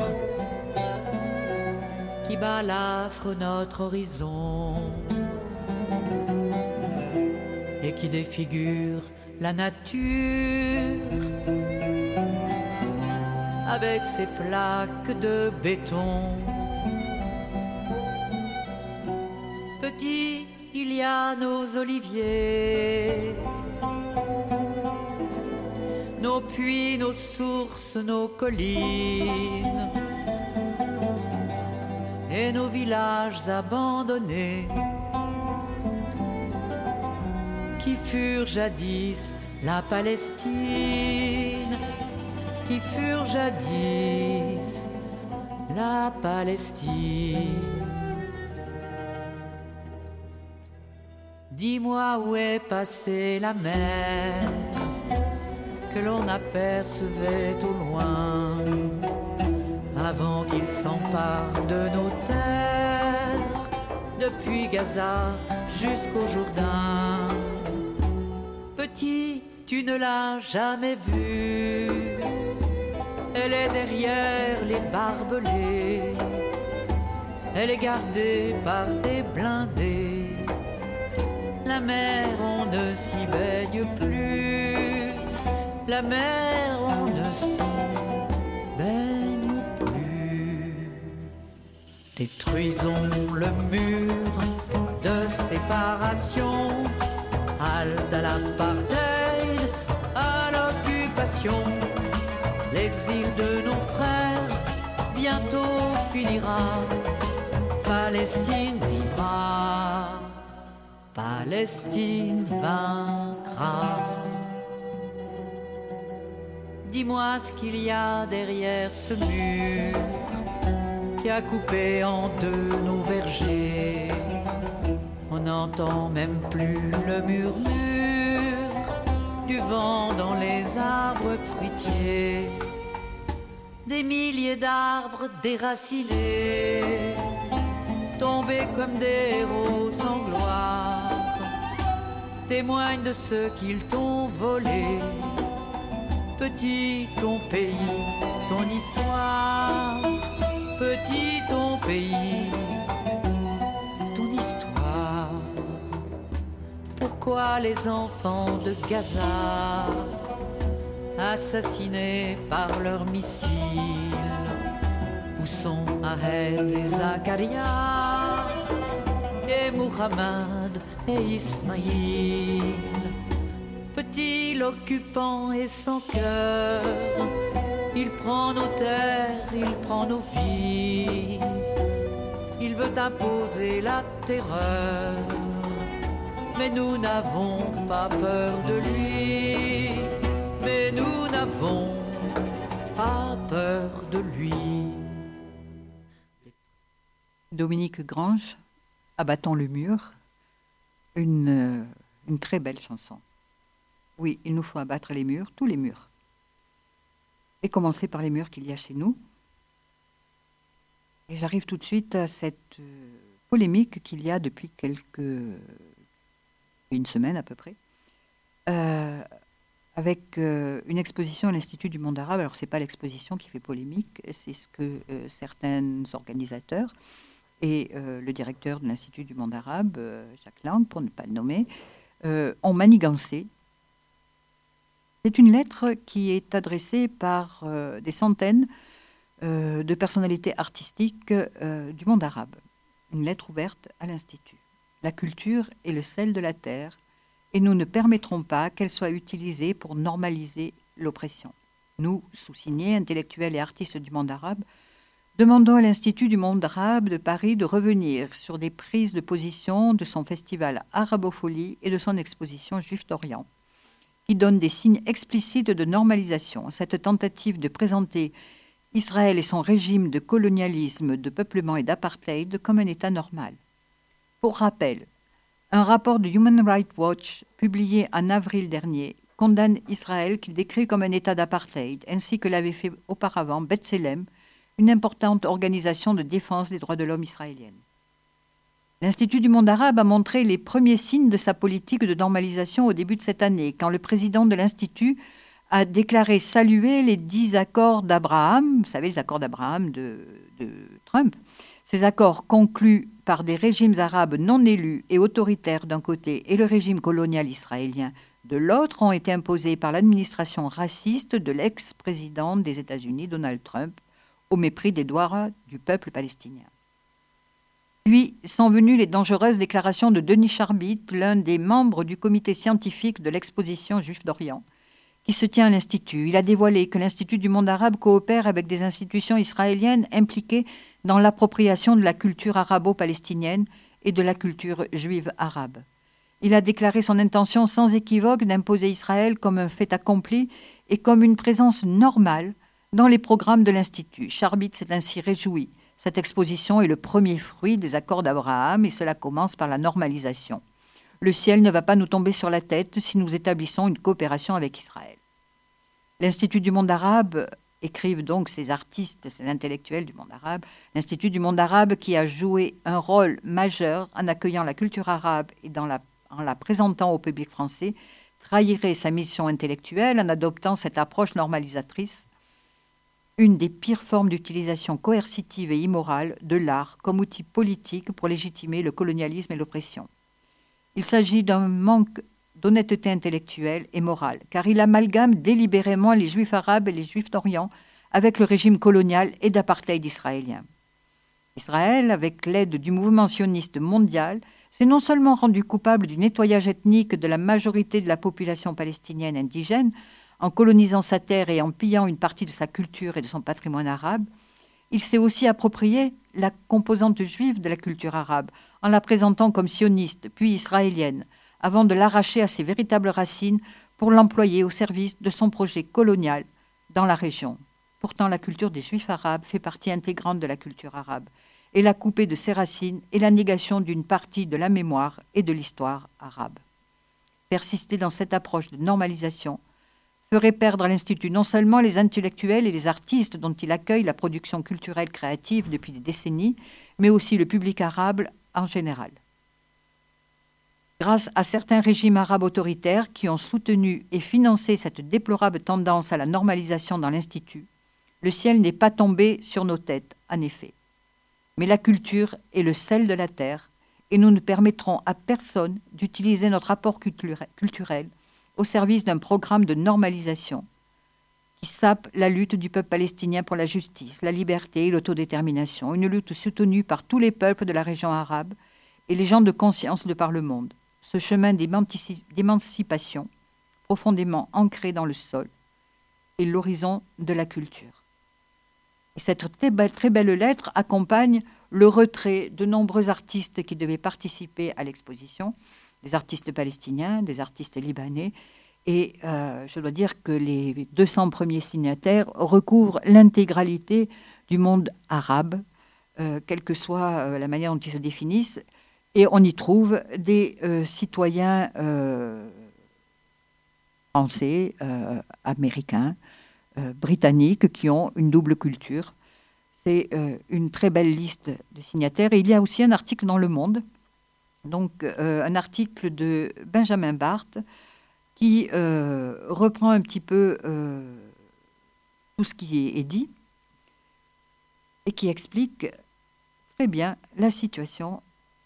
qui balafre notre horizon et qui défigure la nature avec ses plaques de béton. Petit, il y a nos oliviers, nos puits, nos sources, nos collines et nos villages abandonnés qui furent jadis la Palestine, qui furent jadis la Palestine. Dis-moi où est passée la mer que l'on apercevait au loin, avant qu'il s'empare de nos terres, depuis Gaza jusqu'au Jourdain. Petit, tu ne l'as jamais vue, elle est derrière les barbelés, elle est gardée par des blindés. La mer, on ne s'y baigne plus, la mer, on ne s'y baigne plus. Détruisons le mur de séparation, halte à l'apartheid, à l'occupation. L'exil de nos frères bientôt finira, Palestine vivra, Palestine vaincra. Dis-moi ce qu'il y a derrière ce mur qui a coupé en deux nos vergers. On n'entend même plus le murmure du vent dans les arbres fruitiers. Des milliers d'arbres déracinés, tombés comme des héros sans gloire, témoignent de ce qu'ils t'ont volé. Petit ton pays, ton histoire, petit ton pays, voit les enfants de Gaza assassinés par leurs missiles. Où sont Ahed et Zacharia et Muhammad et Ismaïl? Petit l'occupant et sans cœur, il prend nos terres, il prend nos vies. Il veut imposer la terreur, mais nous n'avons pas peur de lui. Mais nous n'avons pas peur de lui. Dominique Grange, Abattons le mur, une très belle chanson. Oui, il nous faut abattre les murs, tous les murs. Et commencer par les murs qu'il y a chez nous. Et j'arrive tout de suite à cette polémique qu'il y a depuis une semaine à peu près, avec une exposition à l'Institut du monde arabe. Alors, ce n'est pas l'exposition qui fait polémique, c'est ce que certains organisateurs et le directeur de l'Institut du monde arabe, Jacques Lang, pour ne pas le nommer, ont manigancé. C'est une lettre qui est adressée par des centaines de personnalités artistiques du monde arabe. Une lettre ouverte à l'Institut. La culture est le sel de la terre et nous ne permettrons pas qu'elle soit utilisée pour normaliser l'oppression. Nous, sous-signés, intellectuels et artistes du monde arabe, demandons à l'Institut du monde arabe de Paris de revenir sur des prises de position de son festival Arabofolie et de son exposition Juifs d'Orient, qui donnent des signes explicites de normalisation. Cette tentative de présenter Israël et son régime de colonialisme, de peuplement et d'apartheid comme un État normal. Pour rappel, un rapport de Human Rights Watch publié en avril dernier condamne Israël qu'il décrit comme un État d'apartheid, ainsi que l'avait fait auparavant B'Tselem, une importante organisation de défense des droits de l'homme israélienne. L'Institut du monde arabe a montré les premiers signes de sa politique de normalisation au début de cette année, quand le président de l'Institut a déclaré saluer les 10 accords d'Abraham, vous savez, les accords d'Abraham de Trump. Ces accords conclus par des régimes arabes non élus et autoritaires d'un côté et le régime colonial israélien de l'autre ont été imposés par l'administration raciste de l'ex-président des États-Unis, Donald Trump, au mépris des droits du peuple palestinien. Puis sont venues les dangereuses déclarations de Denis Charbit, l'un des membres du comité scientifique de l'exposition Juifs d'Orient, qui se tient à l'Institut. Il a dévoilé que l'Institut du monde arabe coopère avec des institutions israéliennes impliquées dans l'appropriation de la culture arabo-palestinienne et de la culture juive arabe. Il a déclaré son intention sans équivoque d'imposer Israël comme un fait accompli et comme une présence normale dans les programmes de l'Institut. Charbit s'est ainsi réjoui. Cette exposition est le premier fruit des accords d'Abraham et cela commence par la normalisation. Le ciel ne va pas nous tomber sur la tête si nous établissons une coopération avec Israël. L'Institut du monde arabe, écrivent donc ces artistes, ces intellectuels du monde arabe, l'Institut du monde arabe qui a joué un rôle majeur en accueillant la culture arabe et en la présentant au public français, trahirait sa mission intellectuelle en adoptant cette approche normalisatrice, une des pires formes d'utilisation coercitive et immorale de l'art comme outil politique pour légitimer le colonialisme et l'oppression. Il s'agit d'un manque d'honnêteté intellectuelle et morale, car il amalgame délibérément les Juifs arabes et les Juifs d'Orient avec le régime colonial et d'apartheid israélien. Israël, avec l'aide du mouvement sioniste mondial, s'est non seulement rendu coupable du nettoyage ethnique de la majorité de la population palestinienne indigène, en colonisant sa terre et en pillant une partie de sa culture et de son patrimoine arabe, il s'est aussi approprié la composante juive de la culture arabe, en la présentant comme sioniste, puis israélienne, avant de l'arracher à ses véritables racines pour l'employer au service de son projet colonial dans la région. Pourtant, la culture des Juifs arabes fait partie intégrante de la culture arabe, et la couper de ses racines est la négation d'une partie de la mémoire et de l'histoire arabe. Persister dans cette approche de normalisation ferait perdre à l'Institut non seulement les intellectuels et les artistes dont il accueille la production culturelle créative depuis des décennies, mais aussi le public arabe en général. Grâce à certains régimes arabes autoritaires qui ont soutenu et financé cette déplorable tendance à la normalisation dans l'Institut, le ciel n'est pas tombé sur nos têtes, en effet. Mais la culture est le sel de la terre, et nous ne permettrons à personne d'utiliser notre apport culturel au service d'un programme de normalisation qui sape la lutte du peuple palestinien pour la justice, la liberté et l'autodétermination, une lutte soutenue par tous les peuples de la région arabe et les gens de conscience de par le monde. Ce chemin d'émancipation profondément ancré dans le sol et l'horizon de la culture. Et cette très belle lettre accompagne le retrait de nombreux artistes qui devaient participer à l'exposition, des artistes palestiniens, des artistes libanais, et je dois dire que les 200 premiers signataires recouvrent l'intégralité du monde arabe, quelle que soit la manière dont ils se définissent, et on y trouve des citoyens français, américains, britanniques qui ont une double culture. C'est une très belle liste de signataires. Et il y a aussi un article dans Le Monde, donc un article de Benjamin Barthes qui reprend un petit peu tout ce qui est dit et qui explique très bien la situation.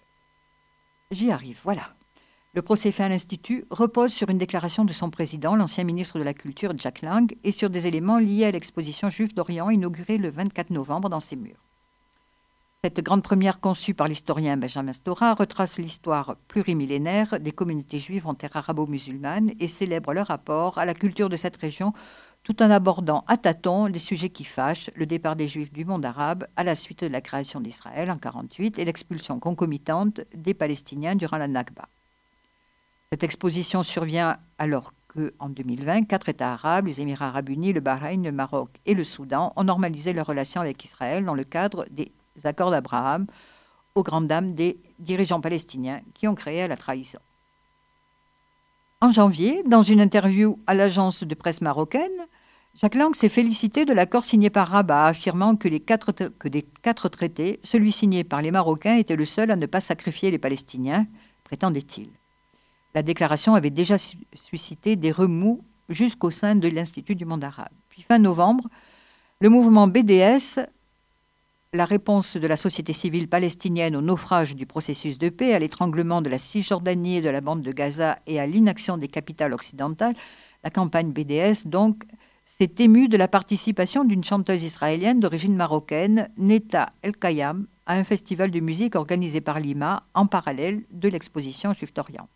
J'y arrive, voilà. Le procès fait à l'Institut repose sur une déclaration de son président, l'ancien ministre de la Culture, Jack Lang, et sur des éléments liés à l'exposition Juifs d'Orient inaugurée le 24 novembre dans ses murs. Cette grande première conçue par l'historien Benjamin Stora retrace l'histoire plurimillénaire des communautés juives en terre arabo-musulmane et célèbre leur rapport à la culture de cette région tout en abordant à tâtons les sujets qui fâchent, le départ des Juifs du monde arabe à la suite de la création d'Israël en 1948 et l'expulsion concomitante des Palestiniens durant la Nakba. Cette exposition survient alors qu'en 2020, 4 États arabes, les Émirats arabes unis, le Bahreïn, le Maroc et le Soudan, ont normalisé leurs relations avec Israël dans le cadre des accords d'Abraham, aux grandes dames des dirigeants palestiniens qui ont créé la trahison. En janvier, dans une interview à l'agence de presse marocaine, Jack Lang s'est félicité de l'accord signé par Rabat, affirmant que des quatre traités, celui signé par les Marocains était le seul à ne pas sacrifier les Palestiniens, prétendait-il. La déclaration avait déjà suscité des remous jusqu'au sein de l'Institut du monde arabe. Puis fin novembre, le mouvement BDS, la réponse de la société civile palestinienne au naufrage du processus de paix, à l'étranglement de la Cisjordanie et de la bande de Gaza et à l'inaction des capitales occidentales, la campagne BDS donc s'est émue de la participation d'une chanteuse israélienne d'origine marocaine, Neta El-Kayam, à un festival de musique organisé par l'IMA en parallèle de l'exposition Juifs d'Orient.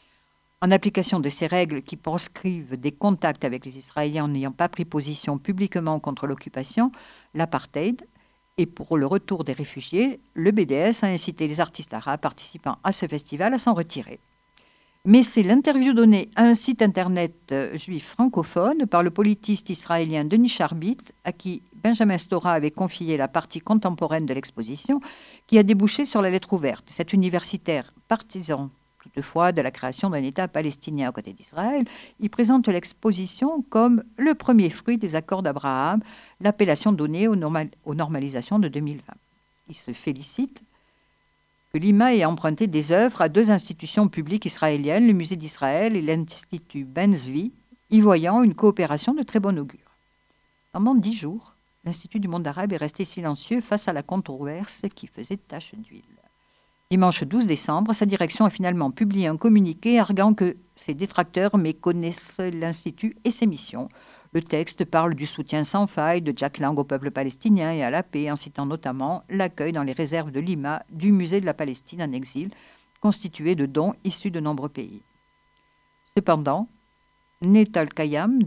En application de ces règles qui proscrivent des contacts avec les Israéliens en n'ayant pas pris position publiquement contre l'occupation, l'apartheid, et pour le retour des réfugiés, le BDS a incité les artistes arabes participant à ce festival à s'en retirer. Mais c'est l'interview donnée à un site internet juif francophone par le politiste israélien Denis Charbit, à qui Benjamin Stora avait confié la partie contemporaine de l'exposition, qui a débouché sur la lettre ouverte. Cet universitaire partisan toutefois de la création d'un État palestinien à côté d'Israël, il présente l'exposition comme le premier fruit des accords d'Abraham, l'appellation donnée aux normalisations de 2020. Il se félicite que l'IMA ait emprunté des œuvres à 2 institutions publiques israéliennes, le Musée d'Israël et l'Institut Ben-Zvi, y voyant une coopération de très bon augure. Pendant 10 jours, l'Institut du monde arabe est resté silencieux face à la controverse qui faisait tache d'huile. Dimanche 12 décembre, sa direction a finalement publié un communiqué arguant que ses détracteurs méconnaissent l'Institut et ses missions. Le texte parle du soutien sans faille de Jack Lang au peuple palestinien et à la paix, en citant notamment l'accueil dans les réserves de Lima du musée de la Palestine en exil, constitué de dons issus de nombreux pays. Cependant, Neta El-Kayam,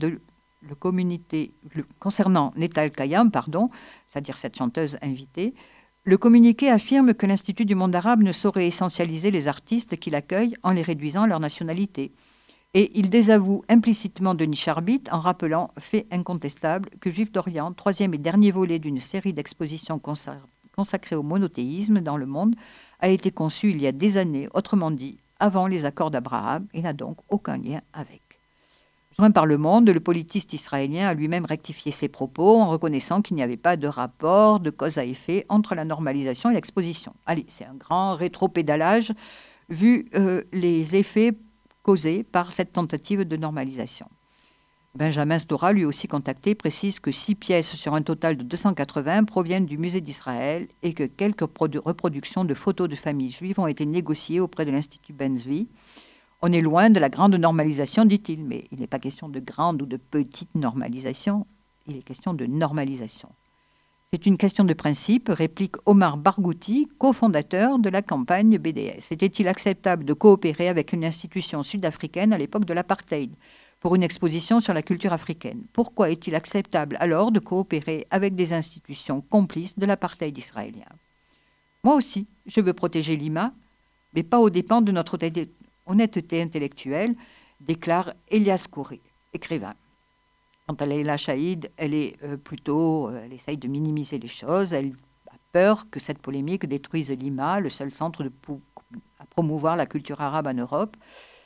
concernant Neta El-Kayam, c'est-à-dire cette chanteuse invitée, le communiqué affirme que l'Institut du monde arabe ne saurait essentialiser les artistes qui l'accueillent en les réduisant à leur nationalité. Et il désavoue implicitement Denis Charbit en rappelant, fait incontestable, que Juifs d'Orient, 3e et dernier volet d'une série d'expositions consacrées au monothéisme dans le monde, a été conçu il y a des années, autrement dit, avant les accords d'Abraham, et n'a donc aucun lien avec. Joint par Le Monde, le politiste israélien a lui-même rectifié ses propos en reconnaissant qu'il n'y avait pas de rapport de cause à effet entre la normalisation et l'exposition. Allez, c'est un grand rétropédalage vu les effets causés par cette tentative de normalisation. Benjamin Stora, lui aussi contacté, précise que 6 pièces sur un total de 280 proviennent du musée d'Israël et que quelques reproductions de photos de familles juives ont été négociées auprès de l'Institut Ben-Zvi. On est loin de la grande normalisation, dit-il, mais il n'est pas question de grande ou de petite normalisation, il est question de normalisation. C'est une question de principe, réplique Omar Barghouti, cofondateur de la campagne BDS. Était-il acceptable de coopérer avec une institution sud-africaine à l'époque de l'apartheid pour une exposition sur la culture africaine? Pourquoi est-il acceptable alors de coopérer avec des institutions complices de l'apartheid israélien? Moi aussi, je veux protéger Lima, mais pas aux dépens de notre honnêteté intellectuelle, déclare Elias Khoury, écrivain. Quant à Leila Chaïd, elle essaye de minimiser les choses. Elle a peur que cette polémique détruise Lima, le seul centre à promouvoir la culture arabe en Europe.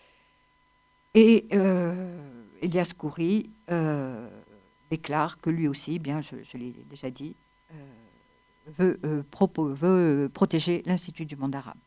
Et Elias Khoury déclare que lui aussi, bien, je l'ai déjà dit, veut protéger l'Institut du monde arabe.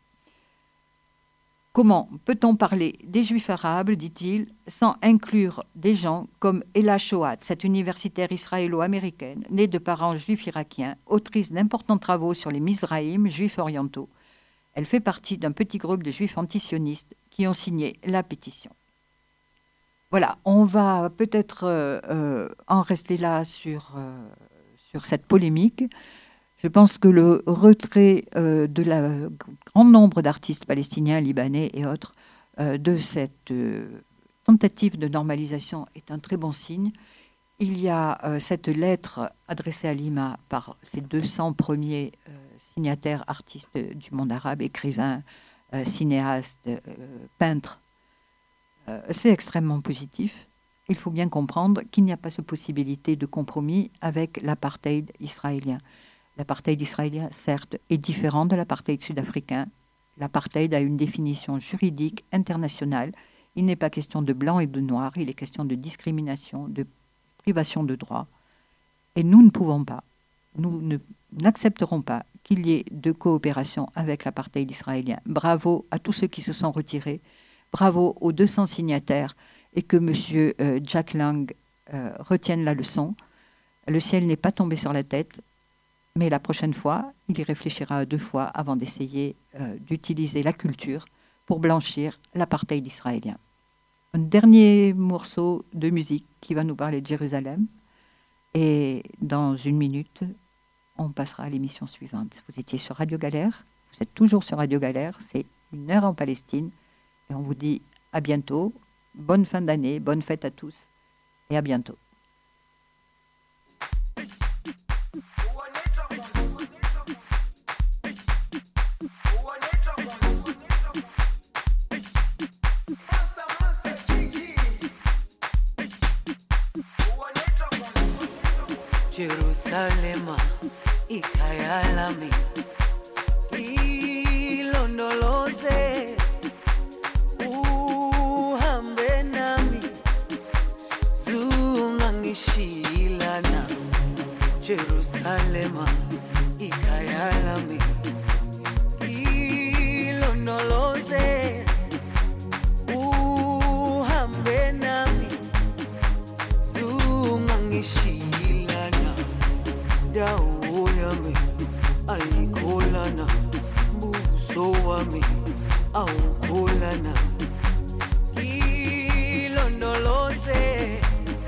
Comment peut-on parler des Juifs arabes, dit-il, sans inclure des gens comme Ella Shohat, cette universitaire israélo-américaine, née de parents juifs irakiens, autrice d'importants travaux sur les Mizraïm, juifs orientaux. Elle fait partie d'un petit groupe de juifs antisionistes qui ont signé la pétition. Voilà, on va peut-être en rester là sur cette polémique. Je pense que le retrait de grand nombre d'artistes palestiniens, libanais et autres de cette tentative de normalisation est un très bon signe. Il y a cette lettre adressée à Lima par ces 200 premiers signataires artistes du monde arabe, écrivains, cinéastes, peintres. C'est extrêmement positif. Il faut bien comprendre qu'il n'y a pas cette possibilité de compromis avec l'apartheid israélien. L'apartheid israélien, certes, est différent de l'apartheid sud-africain. L'apartheid a une définition juridique internationale. Il n'est pas question de blanc et de noir, il est question de discrimination, de privation de droits. Et nous ne pouvons pas, n'accepterons pas qu'il y ait de coopération avec l'apartheid israélien. Bravo à tous ceux qui se sont retirés, bravo aux 200 signataires et que M. Jack Lang retienne la leçon. Le ciel n'est pas tombé sur la tête. Mais la prochaine fois, il y réfléchira 2 fois avant d'essayer d'utiliser la culture pour blanchir l'apartheid israélien. Un dernier morceau de musique qui va nous parler de Jérusalem. Et dans 1 minute, on passera à l'émission suivante. Vous étiez sur Radio Galère, vous êtes toujours sur Radio Galère, c'est 1 heure en Palestine. Et on vous dit à bientôt, bonne fin d'année, bonne fête à tous et à bientôt. Jerusalema ikhaya lami ilondoloze uhambe nami zungangishilana Jerusalema ikhaya lami ilondoloze uhambe nami zungangishilana dawo yami ayikholana buso wami awukholana ilondoloze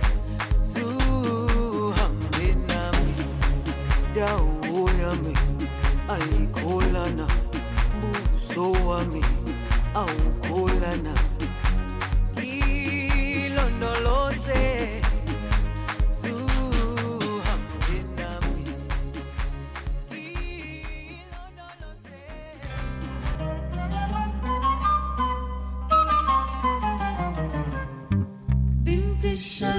zuhambe nami dawo yami ayikholana buso wami awukholana ilondoloze Show.